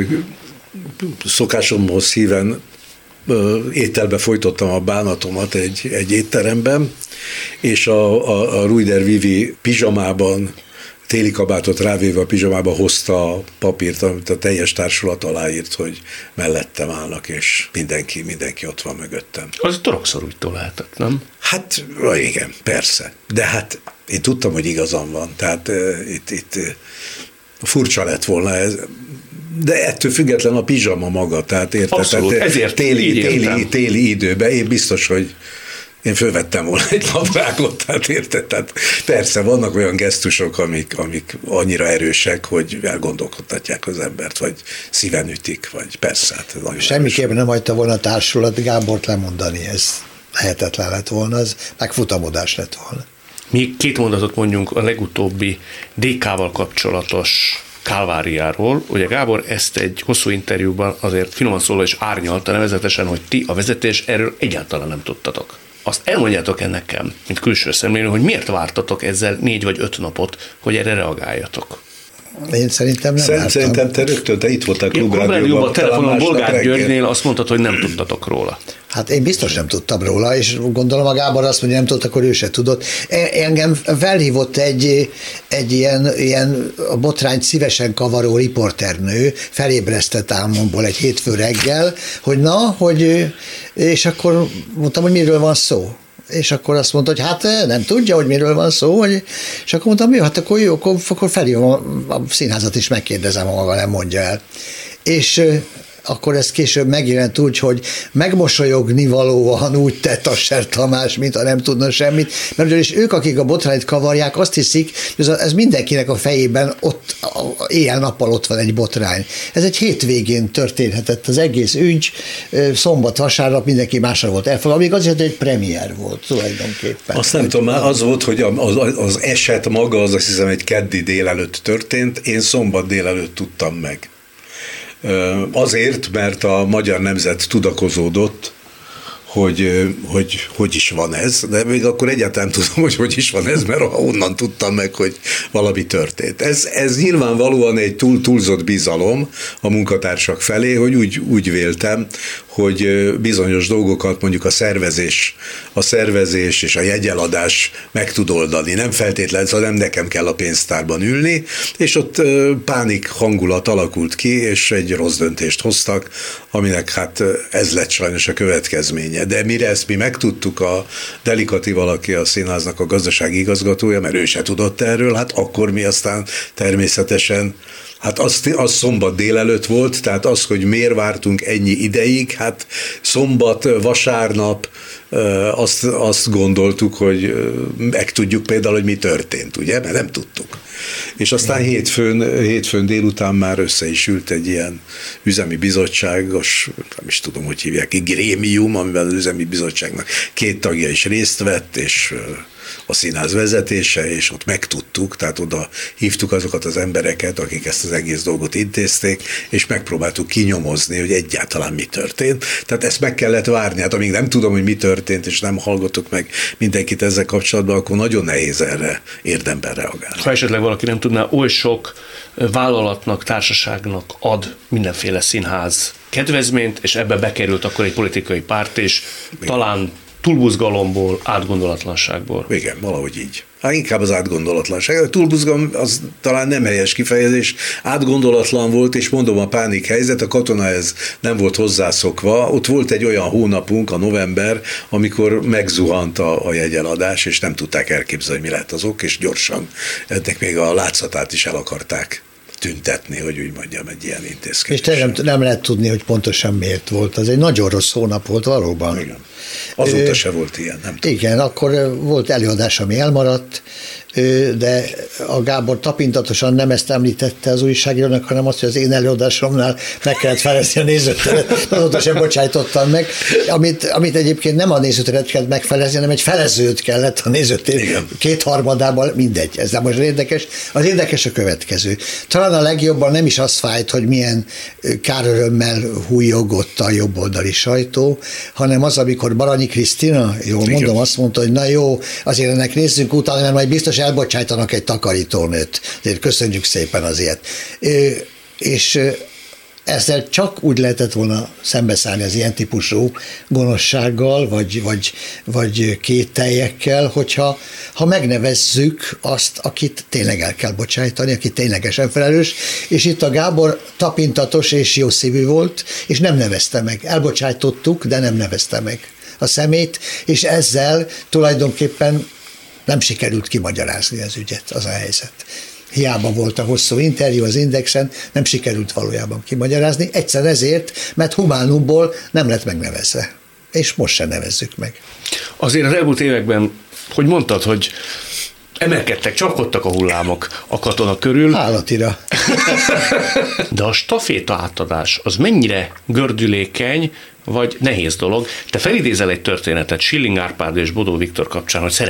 szokásomhoz híven ételbe folytottam a bánatomat egy étteremben, és a Ruider Vivi pizsamában, téli kabátot rávéve a pizsamába hozta a papírt, amit a teljes társulat aláírt, hogy mellettem állnak, és mindenki ott van mögöttem. Az torokszorúgytól lehetett, nem? Hát igen, persze. De hát én tudtam, hogy igazam van. Tehát itt furcsa lett volna ez. De ettől független a pizsama maga, tehát érted? Abszolút, ezért téli időben én biztos, hogy én fölvettem volna egy nadrágot, tehát érted? Tehát persze vannak olyan gesztusok, amik annyira erősek, hogy elgondolkodtatják az embert, vagy szíven ütik, vagy persze. Hát semmiképpen nem hagyta volna a társulat Gábort lemondani, ez lehetetlen lett volna, az megfutamodás lett volna. Még két mondatot mondjunk a legutóbbi DK-val kapcsolatos kálváriáról. Ugye Gábor ezt egy hosszú interjúban azért finoman szólva is árnyalta, nevezetesen, hogy ti a vezetés erről egyáltalán nem tudtatok. azt elmondjátok nekem, mint külső szemlélő, hogy miért vártatok ezzel 4 vagy 5 napot, hogy erre reagáljatok? Én szerintem nem vártam. Szerintem te rögtön, te itt voltál Klubrádióban, telefonon Bolgár Györgynél azt mondtad, hogy nem tudtatok róla. Hát én biztos nem tudtam róla, és gondolom a Gábor azt mondja, nem tudott, akkor ő se tudott. Engem felhívott egy ilyen a botrányt szívesen kavaró riporternő, felébresztett álmomból egy hétfő reggel, és akkor mondtam, hogy miről van szó. És akkor azt mondta, hogy hát nem tudja, hogy miről van szó, és akkor mondtam, jó, hát akkor jó, akkor felhívom a színházat is megkérdezem, ha maga nem mondja el. És akkor ez később megjelent úgy, hogy megmosolyogni valóan úgy tett a Ser Tamás, mintha nem tudna semmit, mert ugyanis ők, akik a botrányt kavarják, azt hiszik, hogy ez mindenkinek a fejében ott éjjel-nappal ott van egy botrány. Ez egy hétvégén történhetett az egész ügy, szombat-vasárnap mindenki másra volt elfogadva, még azért egy premier volt tulajdonképpen. Azt nem tudom, már az volt, hogy az eset maga, az azt hiszem egy keddi délelőtt történt, én szombat délelőtt tudtam meg. Azért, mert a Magyar Nemzet tudakozódott, hogy is van ez, de még akkor egyáltalán tudom, hogy is van ez, mert onnan tudtam meg, hogy valami történt. Ez nyilvánvalóan egy túlzott bizalom a munkatársak felé, hogy úgy véltem, hogy bizonyos dolgokat mondjuk a szervezés és a jegyeladás meg tud oldani. Nem feltétlenül, szóval nem nekem kell a pénztárban ülni, és ott pánik hangulat alakult ki, és egy rossz döntést hoztak, aminek hát ez lett sajnos a következménye. De mire ezt mi megtudtuk, a Delikatív valaki a színháznak a gazdasági igazgatója, mert ő se tudott erről, hát akkor mi aztán természetesen hát az szombat délelőtt volt, tehát az, hogy miért vártunk ennyi ideig, hát szombat, vasárnap azt gondoltuk, hogy megtudjuk például, hogy mi történt, ugye, mert nem tudtuk. És aztán hétfőn délután már össze is ült egy ilyen üzemi bizottságos, nem is tudom, hogy hívják, grémium, amiben az üzemi bizottságnak 2 tagja is részt vett, és a színház vezetése, és ott megtudtuk, tehát oda hívtuk azokat az embereket, akik ezt az egész dolgot intézték, és megpróbáltuk kinyomozni, hogy egyáltalán mi történt. Tehát ezt meg kellett várni. Hát amíg nem tudom, hogy mi történt, és nem hallgatok meg mindenkit ezzel kapcsolatban, akkor nagyon nehéz erre érdemben reagálni. Ha esetleg valaki nem tudná, oly sok vállalatnak, társaságnak ad mindenféle színház kedvezményt, és ebbe bekerült akkor egy politikai párt, és talán túlbuzgalomból, átgondolatlanságból. Igen, valahogy így. Hát inkább az átgondolatlanság. A túlbuzgalom az talán nem helyes kifejezés, átgondolatlan volt, és mondom, a pánik helyzet, a katona ez nem volt hozzászokva. Ott volt egy olyan hónapunk, a november, amikor megzuhant a jegyeladás, és nem tudták elképzelni, mi lett az ok, és gyorsan ennek még a látszatát is el akarták tüntetni, hogy úgy mondjam, egy ilyen intézkedés. És nem lehet tudni, hogy pontosan miért volt. Az egy nagyon rossz hónap volt valóban. Igen. Azóta se volt ilyen, nem tudom. Igen, akkor volt előadás, ami elmaradt, de a Gábor tapintatosan nem ezt említette az újságírónak, hanem azt, hogy az én előadásomnál meg kellett felezni a nézőteret, azóta sem bocsájtottam meg, amit egyébként nem a nézőteret kellett megfelezni, hanem egy felezőt kellett a nézőtér 2/3, mindegy, ez nem most érdekes. Az érdekes a következő. Talán a legjobban nem is az fájt, hogy milyen kárörömmel hújogott a jobboldali sajtó, hanem az, amikor Baranyi Krisztina, jól mondom, azt mondta, hogy na jó, azért ennek nézzünk utána, mert majd biztos elbocsájtanak egy takarítónőt. Azért köszönjük szépen azért. És ezzel csak úgy lehetett volna szembeszállni az ilyen típusú gonoszsággal, vagy kételyekkel, hogyha megnevezzük azt, akit tényleg el kell bocsájtani, aki ténylegesen felelős, és itt a Gábor tapintatos és jó szívű volt, és nem nevezte meg. Elbocsájtottuk, de nem nevezte meg a szemét, és ezzel tulajdonképpen nem sikerült kimagyarázni az ügyet, az a helyzet. Hiába volt a hosszú interjú az Indexen, nem sikerült valójában kimagyarázni, egyszer ezért, mert humánumból nem lett megnevezve. És most sem nevezzük meg. Azért az elmúlt években, hogy mondtad, hogy emelkedtek, csapkodtak a hullámok a katona körül. Állatira. De a staféta átadás az mennyire gördülékeny, vagy nehéz dolog. Te felidézel egy történetet Schilling Árpád és Bodó Viktor kapcsán, hogy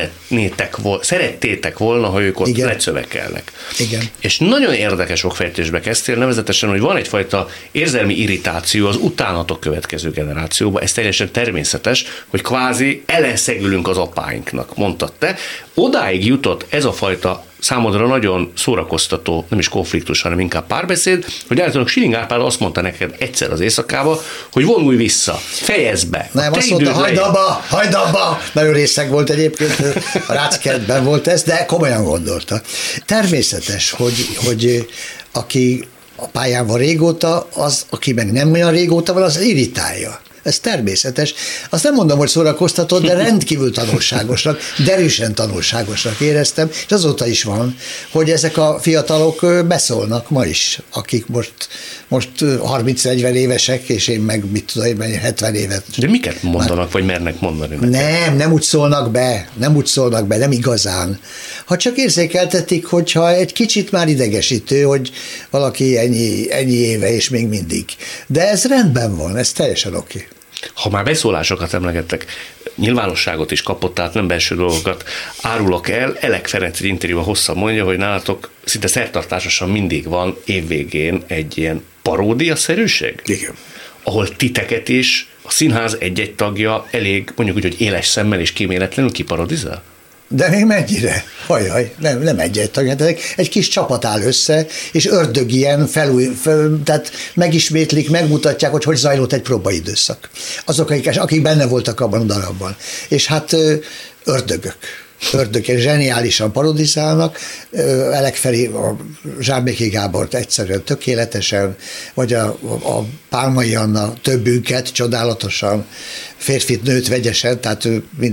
szerettétek volna, ha ők ott lecövekelnek. Igen. És nagyon érdekes okfejtésbe kezdtél, nevezetesen, hogy van egyfajta érzelmi irritáció az utánatok következő generációba, ez teljesen természetes, hogy kvázi ellenszegülünk az apáinknak, mondtad te. Odáig jutott ez a fajta számodra nagyon szórakoztató, nem is konfliktus, hanem inkább párbeszéd, hogy általában Schilling Árpád azt mondta neked egyszer az éjszakába, hogy vonulj vissza, fejezd be. Nem, azt mondta, hagyd abba! Nagyon részeg volt egyébként, a Ráckertben volt ez, de komolyan gondolta. Természetes, hogy aki a pályán van régóta, az, aki meg nem olyan régóta van, az irritálja. Ez természetes. Azt nem mondom, hogy szórakoztató, de rendkívül tanulságosnak, derűsen tanulságosnak éreztem, és azóta is van, hogy ezek a fiatalok beszólnak ma is, akik most 30-40 évesek, és én meg mit tudom, 70 évet. De miket mondanak, vagy mernek mondani neked? Nem úgy szólnak be, nem igazán. Ha csak érzékeltetik, hogyha egy kicsit már idegesítő, hogy valaki ennyi éve, és még mindig. De ez rendben van, ez teljesen oké. Ha már beszólásokat emlegettek, nyilvánosságot is kapott, tehát nem belső dolgokat árulok el. Elek Ferenc egy interjúban hosszan mondja, hogy nálatok szinte szertartásosan mindig van évvégén egy ilyen paródia-szerűség? Igen. Ahol titeket is a színház egy-egy tagja elég, mondjuk úgy, hogy éles szemmel és kíméletlenül kiparodizál? De még mennyire? Hajjaj, nem egy tag, egy kis csapat áll össze, és ördög ilyen tehát megismétlik, megmutatják, hogy zajlott egy próbaidőszak. Azok, akik benne voltak abban a darabban. És hát ördögök, zseniálisan parodizálnak, Elek Feri, a Zsámbéki Gábort egyszerűen tökéletesen, vagy a Pálmai Anna többünket csodálatosan, férfit, nőt vegyesen, tehát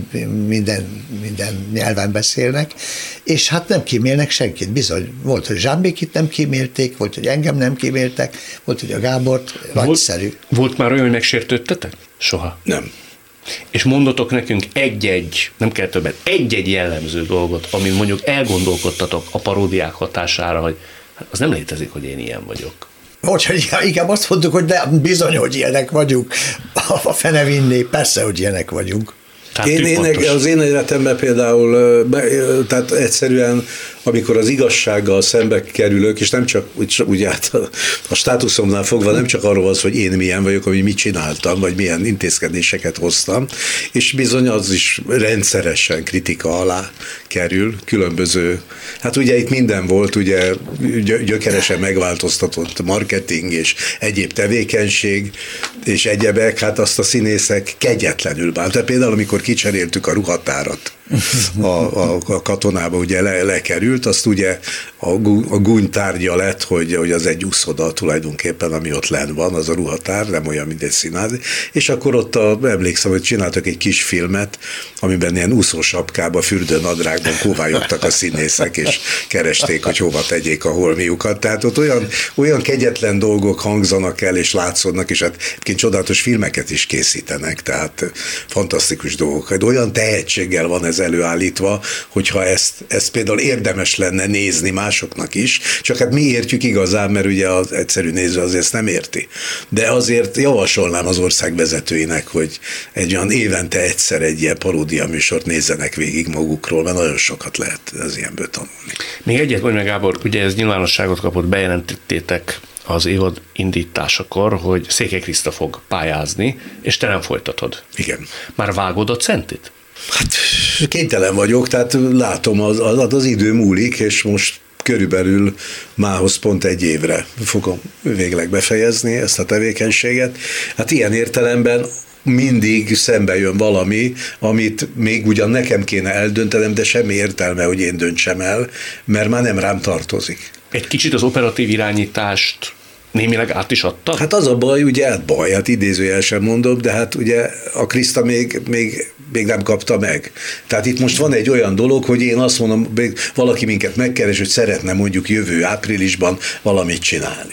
minden nyelven beszélnek, és hát nem kímélnek senkit, bizony. Volt, hogy Zsámbékit nem kímélték, volt, hogy engem nem kíméltek, volt, hogy a Gábort, nagyszerű. Volt már olyan, hogy megsértődtetek? Soha? Nem. És mondatok nekünk nem kell többet, egy jellemző dolgot, amin mondjuk elgondolkodtatok a paródiák hatására, hogy hát az nem létezik, hogy én ilyen vagyok. Hogy inkább azt mondtuk, hogy de bizony, hogy ilyenek vagyunk. A fene vinné, persze, hogy ilyenek vagyunk. Az én életemben például, tehát egyszerűen, amikor az igazsággal szembe kerülök, és nem csak úgy a státuszomnál fogva nem csak arról az, hogy én milyen vagyok, hogy mit csináltam, vagy milyen intézkedéseket hoztam, és bizony az is rendszeresen kritika alá kerül, különböző, hát ugye itt minden volt, ugye gyökeresen megváltoztatott marketing és egyéb tevékenység, és egyebek, hát azt a színészek kegyetlenül bánták. Például, amikor kicseréltük a ruhatárat, a katonába ugye lekerült, azt ugye a gúny tárgya lett, hogy az egy úszoda tulajdonképpen, ami ott lenn van, az a ruhatár, nem olyan, mint egy színház, és akkor ott emlékszem, hogy csináltak egy kis filmet, amiben ilyen úszósapkába, fürdőnadrágban kóvályogtak a színészek, és keresték, hogy hova tegyék a holmiukat. Tehát ott olyan kegyetlen dolgok hangzanak el, és látszódnak, és hát egyébként csodálatos filmeket is készítenek, tehát fantasztikus dolgok. Olyan tehetséggel van ez előállítva, hogyha ezt például érdemes lenne nézni másoknak is, csak hát mi értjük igazán, mert ugye az egyszerű néző azért ezt nem érti. De azért javasolnám az ország vezetőinek, hogy egy olyan évente egyszer egy ilyen paródia műsort nézzenek végig magukról, mert nagyon sokat lehet az ilyenből tanulni. Még egyet mondj meg, Gábor, ugye ez nyilvánosságot kapott, bejelentettétek az évad indításakor, hogy Székely Kriszta fog pályázni, és te nem folytatod. Igen. Már vágod a centit? Hát kénytelen vagyok, tehát látom, az idő múlik, és most körülbelül mához pont egy évre fogom végleg befejezni ezt a tevékenységet. Hát ilyen értelemben mindig szembe jön valami, amit még ugyan nekem kéne eldöntenem, de semmi értelme, hogy én döntsem el, mert már nem rám tartozik. Egy kicsit az operatív irányítást némileg át is adta? Hát az a baj, ugye hát idézőjel sem mondom, de hát ugye a Kriszta még nem kapta meg. Tehát itt most van egy olyan dolog, hogy én azt mondom, valaki minket megkeres, hogy szeretne mondjuk jövő áprilisban valamit csinálni.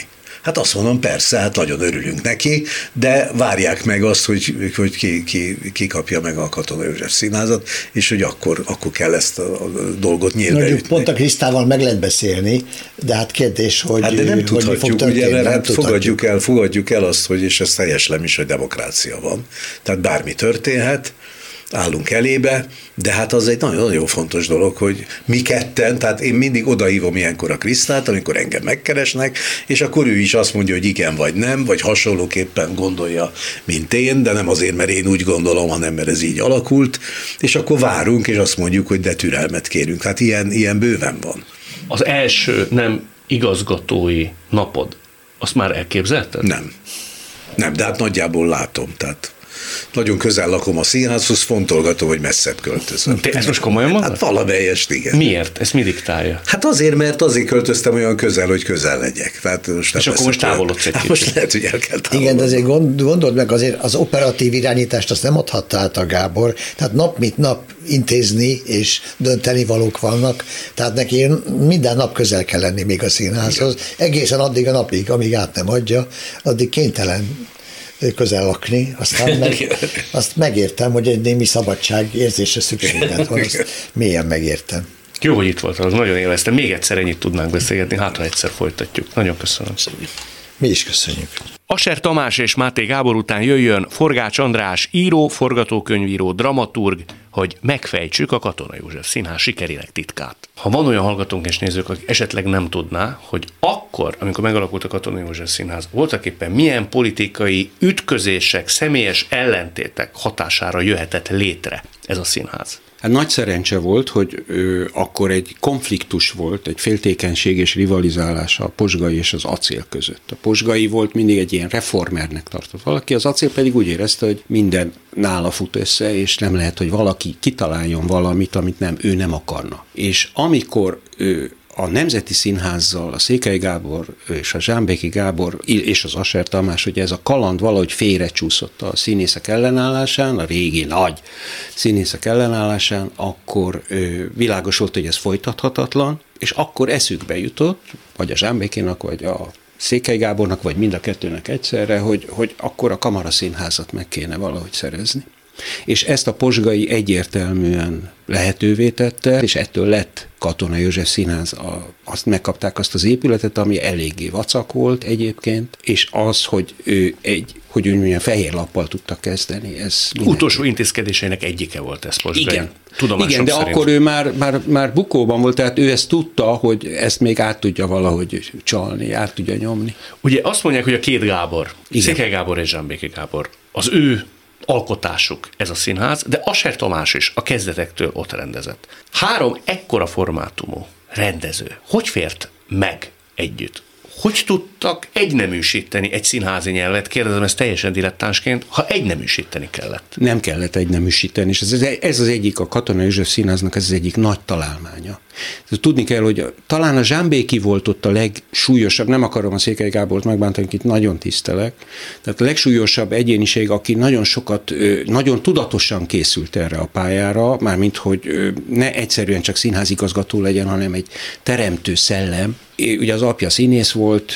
Hát azt mondom, persze, hát nagyon örülünk neki, de várják meg azt, hogy ki kapja meg a Katona József Színházat, és hogy akkor kell ezt a dolgot nyílbe ütni. Pont a Krisztával meg lehet beszélni, de hát kérdés, hogy hát de nem tudhatjuk, ugye, mert hát tudhatjuk. fogadjuk el azt, hogy, és ez teljeslem is, hogy demokrácia van. Tehát bármi történhet, állunk elébe, de hát az egy nagyon-nagyon fontos dolog, hogy mi ketten, tehát én mindig odahívom ilyenkor a Krisztát, amikor engem megkeresnek, és akkor ő is azt mondja, hogy igen vagy nem, vagy hasonlóképpen gondolja, mint én, de nem azért, mert én úgy gondolom, hanem mert ez így alakult, és akkor várunk, és azt mondjuk, hogy de türelmet kérünk. Hát ilyen bőven van. Az első nem igazgatói napod, azt már elképzelted? Nem, de hát nagyjából látom, tehát nagyon közel lakom a színházhoz, fontolgatom, hogy messzebb költözöm. Te ezt most komolyan mondod? Hát valamelyest, igen. Miért? Ezt mi diktálja? Hát azért költöztem olyan közel, hogy közel legyek. Tehát most és akkor most távolodsz egy kicsit. Most lehet, hogy el kell távolodni. Igen, de azért gondold meg, azért az operatív irányítást azt nem adhatta át a Gábor, tehát nap mint nap intézni és dönteni valók vannak, tehát neki minden nap közel kell lenni még a színházhoz. Egészen addig a napig, amíg át nem adja, addig kénytelen közel lakni, aztán azt megértem, hogy egy némi szabadság érzésre szükséged van, azt mélyen megértem. Jó, hogy itt voltál, az nagyon élveztem. Még egyszer ennyit tudnánk beszélgetni, hát ha egyszer folytatjuk. Nagyon köszönöm. Mi is köszönjük. Ascher Tamás és Máté Gábor után jöjjön Forgács András író, forgatókönyvíró, dramaturg, hogy megfejtsük a Katona József Színház sikerének titkát. Ha van olyan hallgatónk és nézők, akik esetleg nem tudná, hogy akkor, amikor megalakult a Katona József Színház, voltaképpen milyen politikai ütközések, személyes ellentétek hatására jöhetett létre ez a színház. Hát nagy szerencse volt, hogy akkor egy konfliktus volt, egy féltékenység és rivalizálás a Pozsgai és az Acél között. A Pozsgai volt mindig egy ilyen reformernek tartott valaki, az Acél pedig úgy érezte, hogy minden nála fut össze, és nem lehet, hogy valaki kitaláljon valamit, amit ő nem akarna. És amikor a Nemzeti Színházzal, a Székely Gábor és a Zsámbéki Gábor és az Ascher Tamás, hogy ez a kaland valahogy félrecsúszott a színészek ellenállásán, a régi nagy színészek ellenállásán, akkor világos volt, hogy ez folytathatatlan, és akkor eszükbe jutott, vagy a Zsámbékinak, vagy a Székely Gábornak, vagy mind a kettőnek egyszerre, hogy akkor a Kamaraszínházat meg kéne valahogy szerezni. És ezt a Pozsgai egyértelműen lehetővé tette, és ettől lett Katona József Színház, azt megkapták azt az épületet, ami eléggé vacak volt egyébként, és az, hogy ő milyen fehér lappal tudta kezdeni. Ez utolsó intézkedéseinek egyike volt ez Pozsgai. Igen. Igen, de szerint. Akkor ő már bukóban volt, tehát ő ezt tudta, hogy ezt még át tudja valahogy csalni, át tudja nyomni. Ugye azt mondják, hogy a két Gábor, Székely Gábor és Zsámbéki Gábor, az ő alkotásuk ez a színház, de Ascher Tamás is a kezdetektől ott rendezett. 3 ekkora formátumú rendező, hogy fért meg együtt? Hogy tudtak egyneműsíteni egy színházi nyelvet? Kérdezem ezt teljesen dilettánsként, ha egyneműsíteni kellett. Nem kellett egyneműsíteni, és ez az egyik, a Katona József Színháznak ez az egyik nagy találmánya. Tudni kell, hogy talán a Zsámbéki volt ott a legsúlyosabb, nem akarom a Székely Gábort megbántani, akit nagyon tisztelek, tehát a legsúlyosabb egyéniség, aki nagyon sokat, nagyon tudatosan készült erre a pályára, mármint, hogy ne egyszerűen csak színházigazgató legyen, hanem egy teremtő szellem. Ugye az apja színész volt,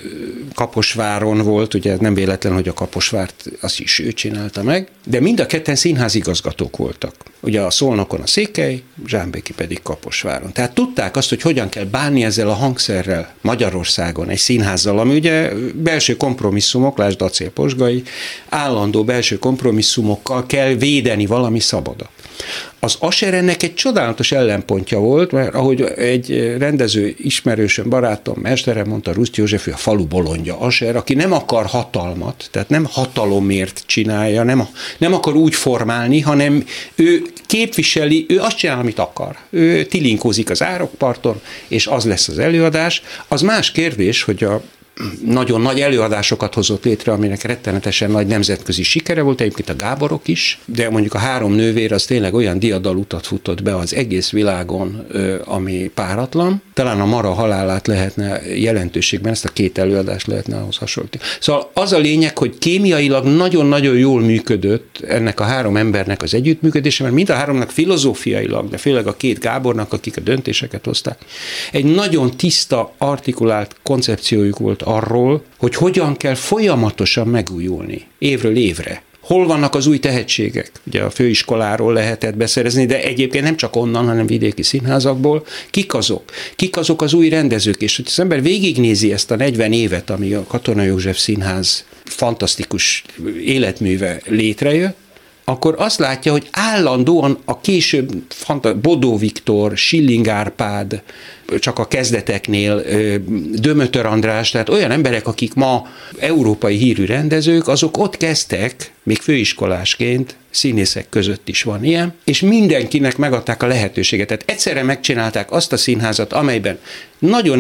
Kaposváron volt, ugye nem véletlen, hogy a Kaposvárt azt is ő csinálta meg, de mind a ketten színházigazgatók voltak. Ugye a Szolnokon a Székely, Zsámbéki pedig Kaposváron. Tehát tudták azt, hogy hogyan kell bánni ezzel a hangszerrel Magyarországon, egy színházzal, ami ugye belső kompromisszumok, lásd Acél Pozsgai, állandó belső kompromisszumokkal kell védeni valami szabadat. Az Ascher ennek egy csodálatos ellenpontja volt, mert ahogy egy rendező ismerősöm, barátom, mesterem mondta, Ruszt József, ő a falu bolondja Ascher, aki nem akar hatalmat, tehát nem hatalomért csinálja, nem akar úgy formálni, hanem ő képviseli, ő azt csinál, amit akar. Ő tilinkózik az árokparton, és az lesz az előadás. Az más kérdés, hogy a nagyon nagy előadásokat hozott létre, aminek rettenetesen nagy nemzetközi sikere volt, egyébként a Gáborok is, de mondjuk a 3 nővér az tényleg olyan diadalutat futott be az egész világon, ami páratlan. Talán a Mara halálát lehetne jelentőségben, ezt a 2 előadást lehetne ahhoz hasonlítani. Szóval az a lényeg, hogy kémiailag nagyon-nagyon jól működött ennek a 3 embernek az együttműködése, mert mind a 3-nak filozófiailag, de főleg a 2 Gábornak, akik a döntéseket hozták, egy nagyon tiszta, artikulált koncepciójuk volt arról, hogy hogyan kell folyamatosan megújulni évről évre. Hol vannak az új tehetségek? Ugye a főiskoláról lehetett beszerezni, de egyébként nem csak onnan, hanem vidéki színházakból. Kik azok? Kik azok az új rendezők? És hogy az ember végignézi ezt a 40 évet, ami a Katona József Színház fantasztikus életműve létrejött, akkor azt látja, hogy állandóan a később Bodó Viktor, Schilling Árpád, csak a kezdeteknél Dömötör András, tehát olyan emberek, akik ma európai hírű rendezők, azok ott kezdtek, még főiskolásként, színészek között is van ilyen, és mindenkinek megadták a lehetőséget. Tehát egyszerre megcsinálták azt a színházat, amelyben nagyon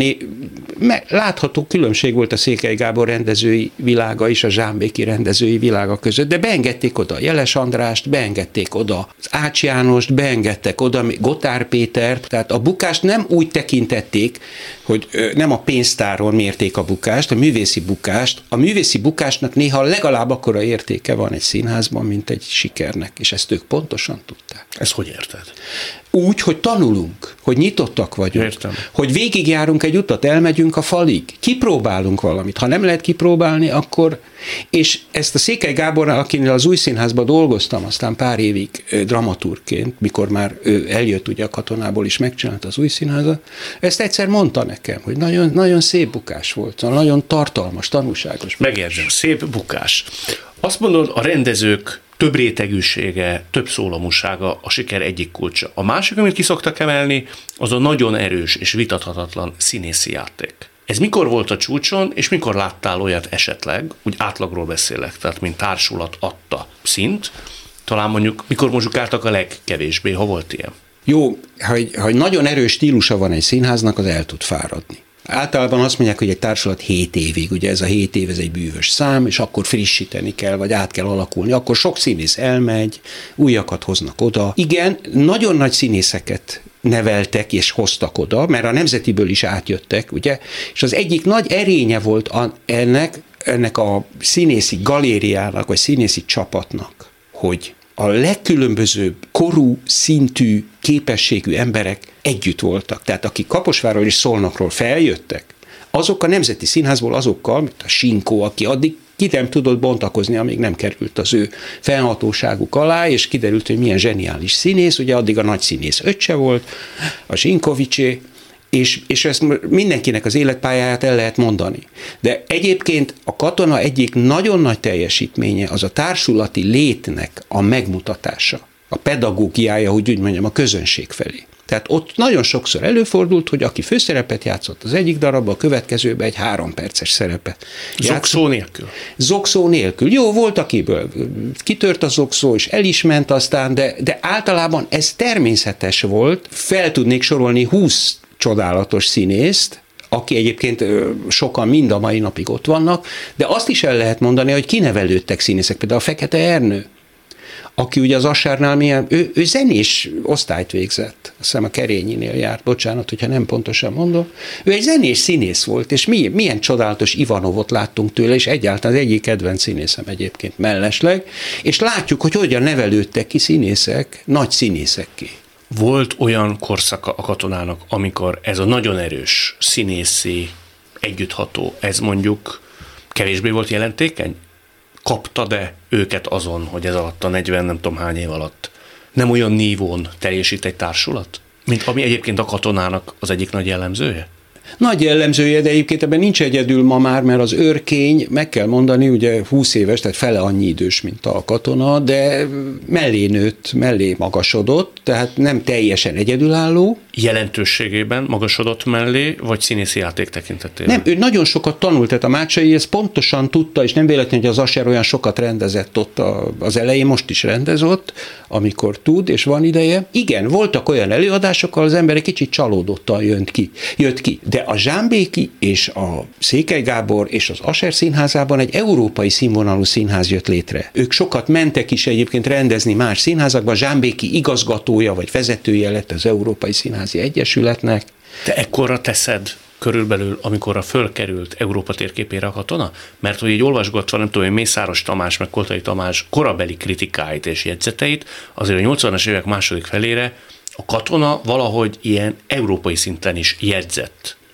látható különbség volt a Székely Gábor rendezői világa és a Zsámbéki rendezői világa között, de beengedték oda Jeles Andrást, beengedték oda az Ács Jánost, beengedtek oda Gotár Pétert, tehát a bukást nem úgy tekintették, hogy nem a pénztáron mérték a bukást, a művészi bukást. A művészi bukásnak néha legalább akkora értéke van egy színházban, mint egy sikernek, és ezt ők pontosan tudták. Ezt hogy érted? Úgy, hogy tanulunk, hogy nyitottak vagyunk, Értem. hogy végigjárunk egy utat, elmegyünk a falig, kipróbálunk valamit. Ha nem lehet kipróbálni, akkor... És ezt a Székely Gáborral, akinél az Új Színházban dolgoztam, aztán pár évig dramaturgként, mikor már ő eljött ugye a Katonából is megcsinálta az Új Színházat, ezt egyszer mondta nekem, hogy nagyon, nagyon szép bukás volt, nagyon tartalmas, tanúságos. Megérzem, szép bukás. Azt mondod, a rendezők több rétegűsége, több szólamúsága a siker egyik kulcsa. A másik, amit ki szoktak emelni, az a nagyon erős és vitathatatlan színészi játék. Ez mikor volt a csúcson, és mikor láttál olyat esetleg, úgy átlagról beszélek, tehát mint társulat adta szint, talán mikor muzsikáltak a legkevésbé, ha volt ilyen? Jó, ha nagyon erős stílusa van egy színháznak, az el tud fáradni. Általában azt mondják, hogy egy társulat 7 évig, ugye ez a 7 év, ez egy bűvös szám, és akkor frissíteni kell, vagy át kell alakulni, akkor sok színész elmegy, újakat hoznak oda. Igen, nagyon nagy színészeket neveltek és hoztak oda, mert a nemzetiből is átjöttek, ugye, és az egyik nagy erénye volt ennek a színészi galériának, vagy színészi csapatnak, hogy a legkülönbözőbb korú, szintű, képességű emberek együtt voltak. Tehát akik Kaposvárról és Szolnokról feljöttek, azok a Nemzeti Színházból azokkal, mint a Sinkó, aki addig ki nem tudott bontakozni, amíg nem került az ő fennhatóságuk alá, és kiderült, hogy milyen zseniális színész, ugye addig a nagy színész öccse volt, a Sinkovicsé, és ezt mindenkinek az életpályáját el lehet mondani. De egyébként a Katona egyik nagyon nagy teljesítménye az a társulati létnek a megmutatása, a pedagógiája, hogy úgy mondjam, a közönség felé. Tehát ott nagyon sokszor előfordult, hogy aki főszerepet játszott az egyik darabban, a következőben egy 3 perces szerepet. Zokszó nélkül? Zokszó nélkül. Jó, volt akiből kitört a zokszó, és el is ment aztán, de általában ez természetes volt. Fel tudnék sorolni 20 csodálatos színészt, aki egyébként sokan mind a mai napig ott vannak, de azt is el lehet mondani, hogy kinevelődtek színészek, például a Fekete Ernő, aki ugye az Assárnál ő zenés osztályt végzett, azt hiszem a Kerényinél járt, bocsánat, hogyha nem pontosan mondom. Ő egy zenés színész volt, és milyen csodálatos Ivanovot láttunk tőle, és egyáltalán az egyik kedvenc színészem egyébként mellesleg, és látjuk, hogy hogyan nevelődtek ki színészek, nagy színészekké. Volt olyan korszaka a Katonának, amikor ez a nagyon erős színészi együttható, ez mondjuk kevésbé volt jelentékeny? Kapta-e őket azon, hogy ez alatt a 40 nem tudom hány év alatt nem olyan nívón teljesít egy társulat, mint ami egyébként a Katonának az egyik nagy jellemzője? Nagy jellemzője, de egyébként ebben nincs egyedül ma már, mert az Őrkény, meg kell mondani, ugye 20 éves, tehát fele annyi idős, mint a Katona, de mellé nőtt, mellé magasodott, tehát nem teljesen egyedülálló. Jelentőségében magasodott mellé, vagy színészi játék tekintetében? Nem, ő nagyon sokat tanult, tehát a Mácsai ezt pontosan tudta, és nem véletlen, hogy az Asser olyan sokat rendezett ott az elején, most is rendezett, amikor tud, és van ideje. Igen, voltak olyan előadások, ahol az ember egy kicsit csalódottan jött ki. De a Zsámbéki és a Székely Gábor és az Asser Színházában egy európai színvonalú színház jött létre. Ők sokat mentek is egyébként rendezni más színházakban. Zsámbéki igazgatója vagy vezetője lett az Európai Színházi Egyesületnek. Te ekkorra teszed körülbelül, amikor fölkerült Európa térképére a Katona? Mert hogy így olvasgatva, nem tudom, Mészáros Tamás, meg Koltai Tamás korabeli kritikáit és jegyzeteit, azért a 80-as évek második felére a Katona valahogy ilyen európai szinten is jegyzett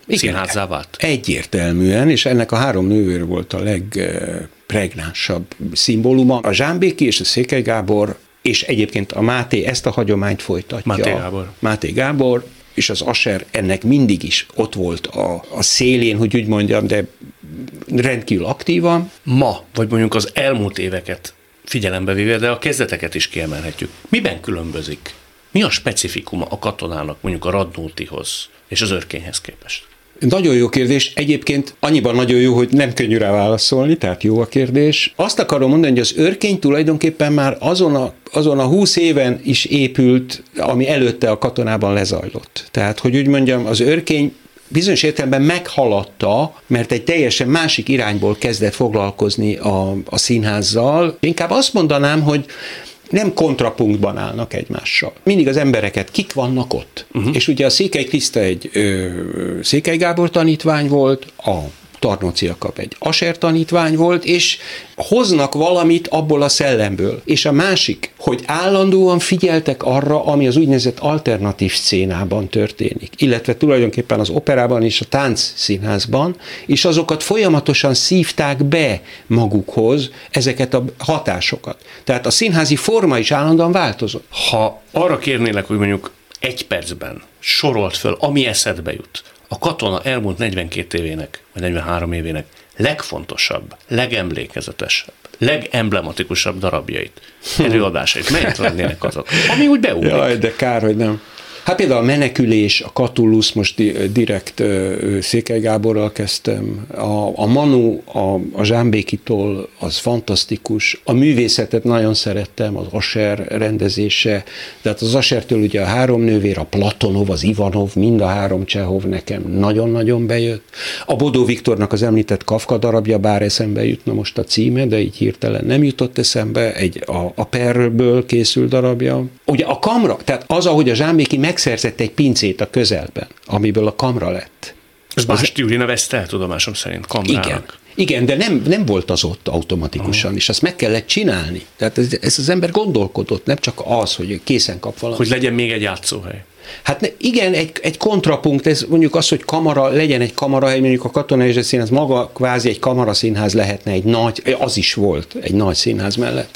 színházzá vált. Egyértelműen, és ennek a 3 nővér volt a legpregnánsabb szimbóluma. A Zsámbéki és a Székely Gábor, és egyébként a Máté ezt a hagyományt folytatja. Máté Gábor, és az Ascher ennek mindig is ott volt a szélén, hogy úgy mondjam, de rendkívül aktívan. Ma, vagy mondjuk az elmúlt éveket figyelembe véve, de a kezdeteket is kiemelhetjük. Miben különbözik? Mi a specifikuma a katonának mondjuk a Radnótihoz és az Örkényhez képest? Nagyon jó kérdés. Egyébként annyiban nagyon jó, hogy nem könnyű rá válaszolni, tehát jó a kérdés. Azt akarom mondani, hogy az Örkény tulajdonképpen már azon a 20 éven is épült, ami előtte a katonában lezajlott. Tehát, hogy úgy mondjam, az Örkény bizonyos értelemben meghaladta, mert egy teljesen másik irányból kezdett foglalkozni a színházzal. Inkább azt mondanám, hogy nem kontrapunktban állnak egymással. Mindig az embereket, kik vannak ott. És ugye a Székely Kriszta egy Székely Gábor tanítvány volt, a Tarnóci Jakab egy Ascher tanítvány volt, és hoznak valamit abból a szellemből. És a másik, hogy állandóan figyeltek arra, ami az úgynevezett alternatív szcénában történik, illetve tulajdonképpen az operában és a táncszínházban, és azokat folyamatosan szívták be magukhoz, ezeket a hatásokat. Tehát a színházi forma is állandóan változott. Ha arra kérnélek, hogy mondjuk 1 percben sorolt föl, ami eszedbe jut, a katona elmúlt 42 évének, vagy 43 évének legfontosabb, legemlékezetesebb, legemblematikusabb darabjait, előadásait, melyet lennének azok? Ami úgy beugrik. Jaj, de kár, hogy nem. Hát például a Menekülés, a Catullus, most direkt Székely Gáborral kezdtem, a Manu, a Zsámbékitól, az fantasztikus, a művészetet nagyon szerettem, az Ascher rendezése, de hát az Aschertől ugye a 3 nővér, a Platonov, az Ivanov, mind a 3 Csehov nekem nagyon-nagyon bejött. A Bodó Viktornak az említett Kafka darabja, bár eszembe jutna most a címe, de így hirtelen nem jutott eszembe, a Perlből készült darabja. Ugye a Kamra, tehát az, ahogy a Zsámbéki megszerzett egy pincét a közelben, amiből a Kamra lett. Ez Bást Júli nevezte el tudomásom szerint Kamrának. Igen, de nem volt az ott automatikusan, és azt meg kellett csinálni. Tehát ez az ember gondolkodott, nem csak az, hogy készen kap valamit. Hogy legyen még egy játszóhely. Hát igen, egy kontrapunkt, ez mondjuk az, hogy legyen egy kamarahely, mondjuk a Katonai Színház maga kvázi egy kamaraszínház lehetne, az is volt egy nagy színház mellett.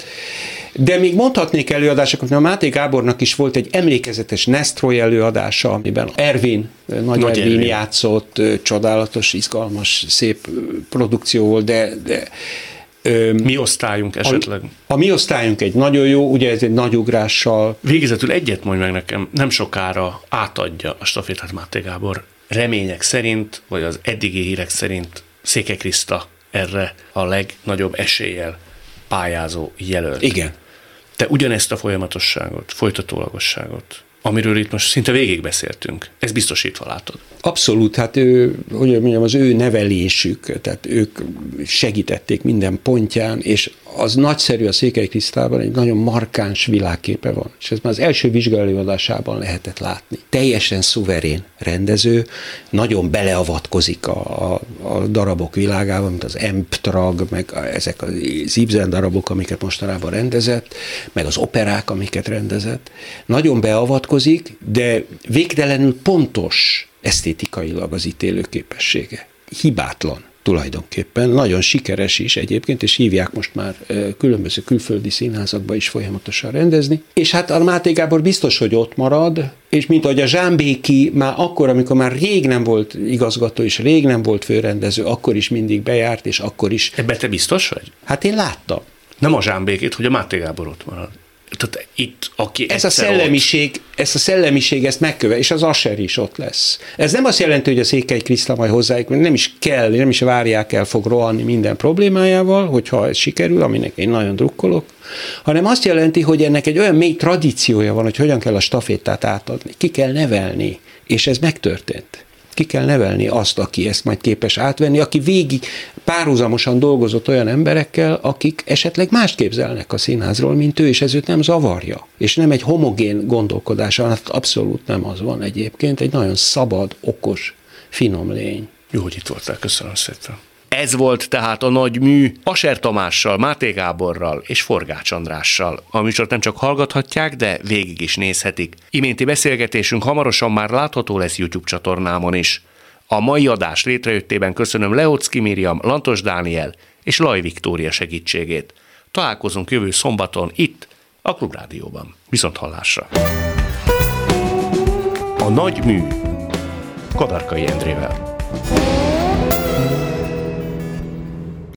De még mondhatnék előadásokat, mert a Máté Gábornak is volt egy emlékezetes Nestroy előadása, amiben Nagy Ervin játszott, csodálatos, izgalmas, szép produkció volt, de mi osztályunk esetleg? A mi osztályunk egy nagyon jó, ugye ez egy nagy ugrással. Végezetül egyet mondj meg nekem, nem sokára átadja a stafétát Máté Gábor. Remények szerint, vagy az eddigi hírek szerint Székely Kriszta erre a legnagyobb eséllyel pályázó jelölt. Igen. Te ugyanezt a folyamatosságot, folytatólagosságot, amiről itt most szinte végig beszéltünk, ezt biztosítva látod? Abszolút, hát az ő nevelésük, tehát ők segítették minden pontján, és az nagyszerű a Székely Krisztában, egy nagyon markáns világképe van, és ez már az első vizsgaelőadásában lehetett látni. Teljesen szuverén rendező, nagyon beleavatkozik a darabok világában, mint az Emptrag, meg ezek az Ibsen darabok, amiket mostanában rendezett, meg az operák, amiket rendezett. Nagyon beavatkozik, de végtelenül pontos esztétikailag az ítélőképessége. Hibátlan tulajdonképpen, nagyon sikeres is egyébként, és hívják most már különböző külföldi színházakba is folyamatosan rendezni. És hát a Máté Gábor biztos, hogy ott marad, és mint ahogy a Zsámbéki már akkor, amikor már rég nem volt igazgató, és rég nem volt főrendező, akkor is mindig bejárt, és akkor is... Ebben te biztos vagy? Hát én láttam. Nem a Zsámbékit, hogy a Máté Gábor ott marad. Tehát itt, aki ez a szellemiség ezt megkövet, és az Ascher is ott lesz. Ez nem azt jelenti, hogy a Székely Kriszta majd hozzájuk, nem is kell, nem is várják el, fog rohanni minden problémájával, hogyha ez sikerül, aminek én nagyon drukkolok, hanem azt jelenti, hogy ennek egy olyan mély tradíciója van, hogy hogyan kell a stafétát átadni, ki kell nevelni, és ez megtörtént. Ki kell nevelni azt, aki ezt majd képes átvenni, aki végig párhuzamosan dolgozott olyan emberekkel, akik esetleg mást képzelnek a színházról, mint ő, és ez őt nem zavarja. És nem egy homogén gondolkodása, hát abszolút nem az van egyébként, egy nagyon szabad, okos, finom lény. Jó, hogy itt voltál, köszönöm szépen. Ez volt tehát a nagy mű Ascher Tamással, Máté Gáborral és Forgács Andrással. A műsort nem csak hallgathatják, de végig is nézhetik. Iménti beszélgetésünk hamarosan már látható lesz YouTube csatornámon is. A mai adás létrejöttében köszönöm Leocki Miriam, Lantos Dániel és Laj Viktória segítségét. Találkozunk jövő szombaton itt, a Klubrádióban. Viszonthallásra! A Nagy Mű Kadarkai Endrével.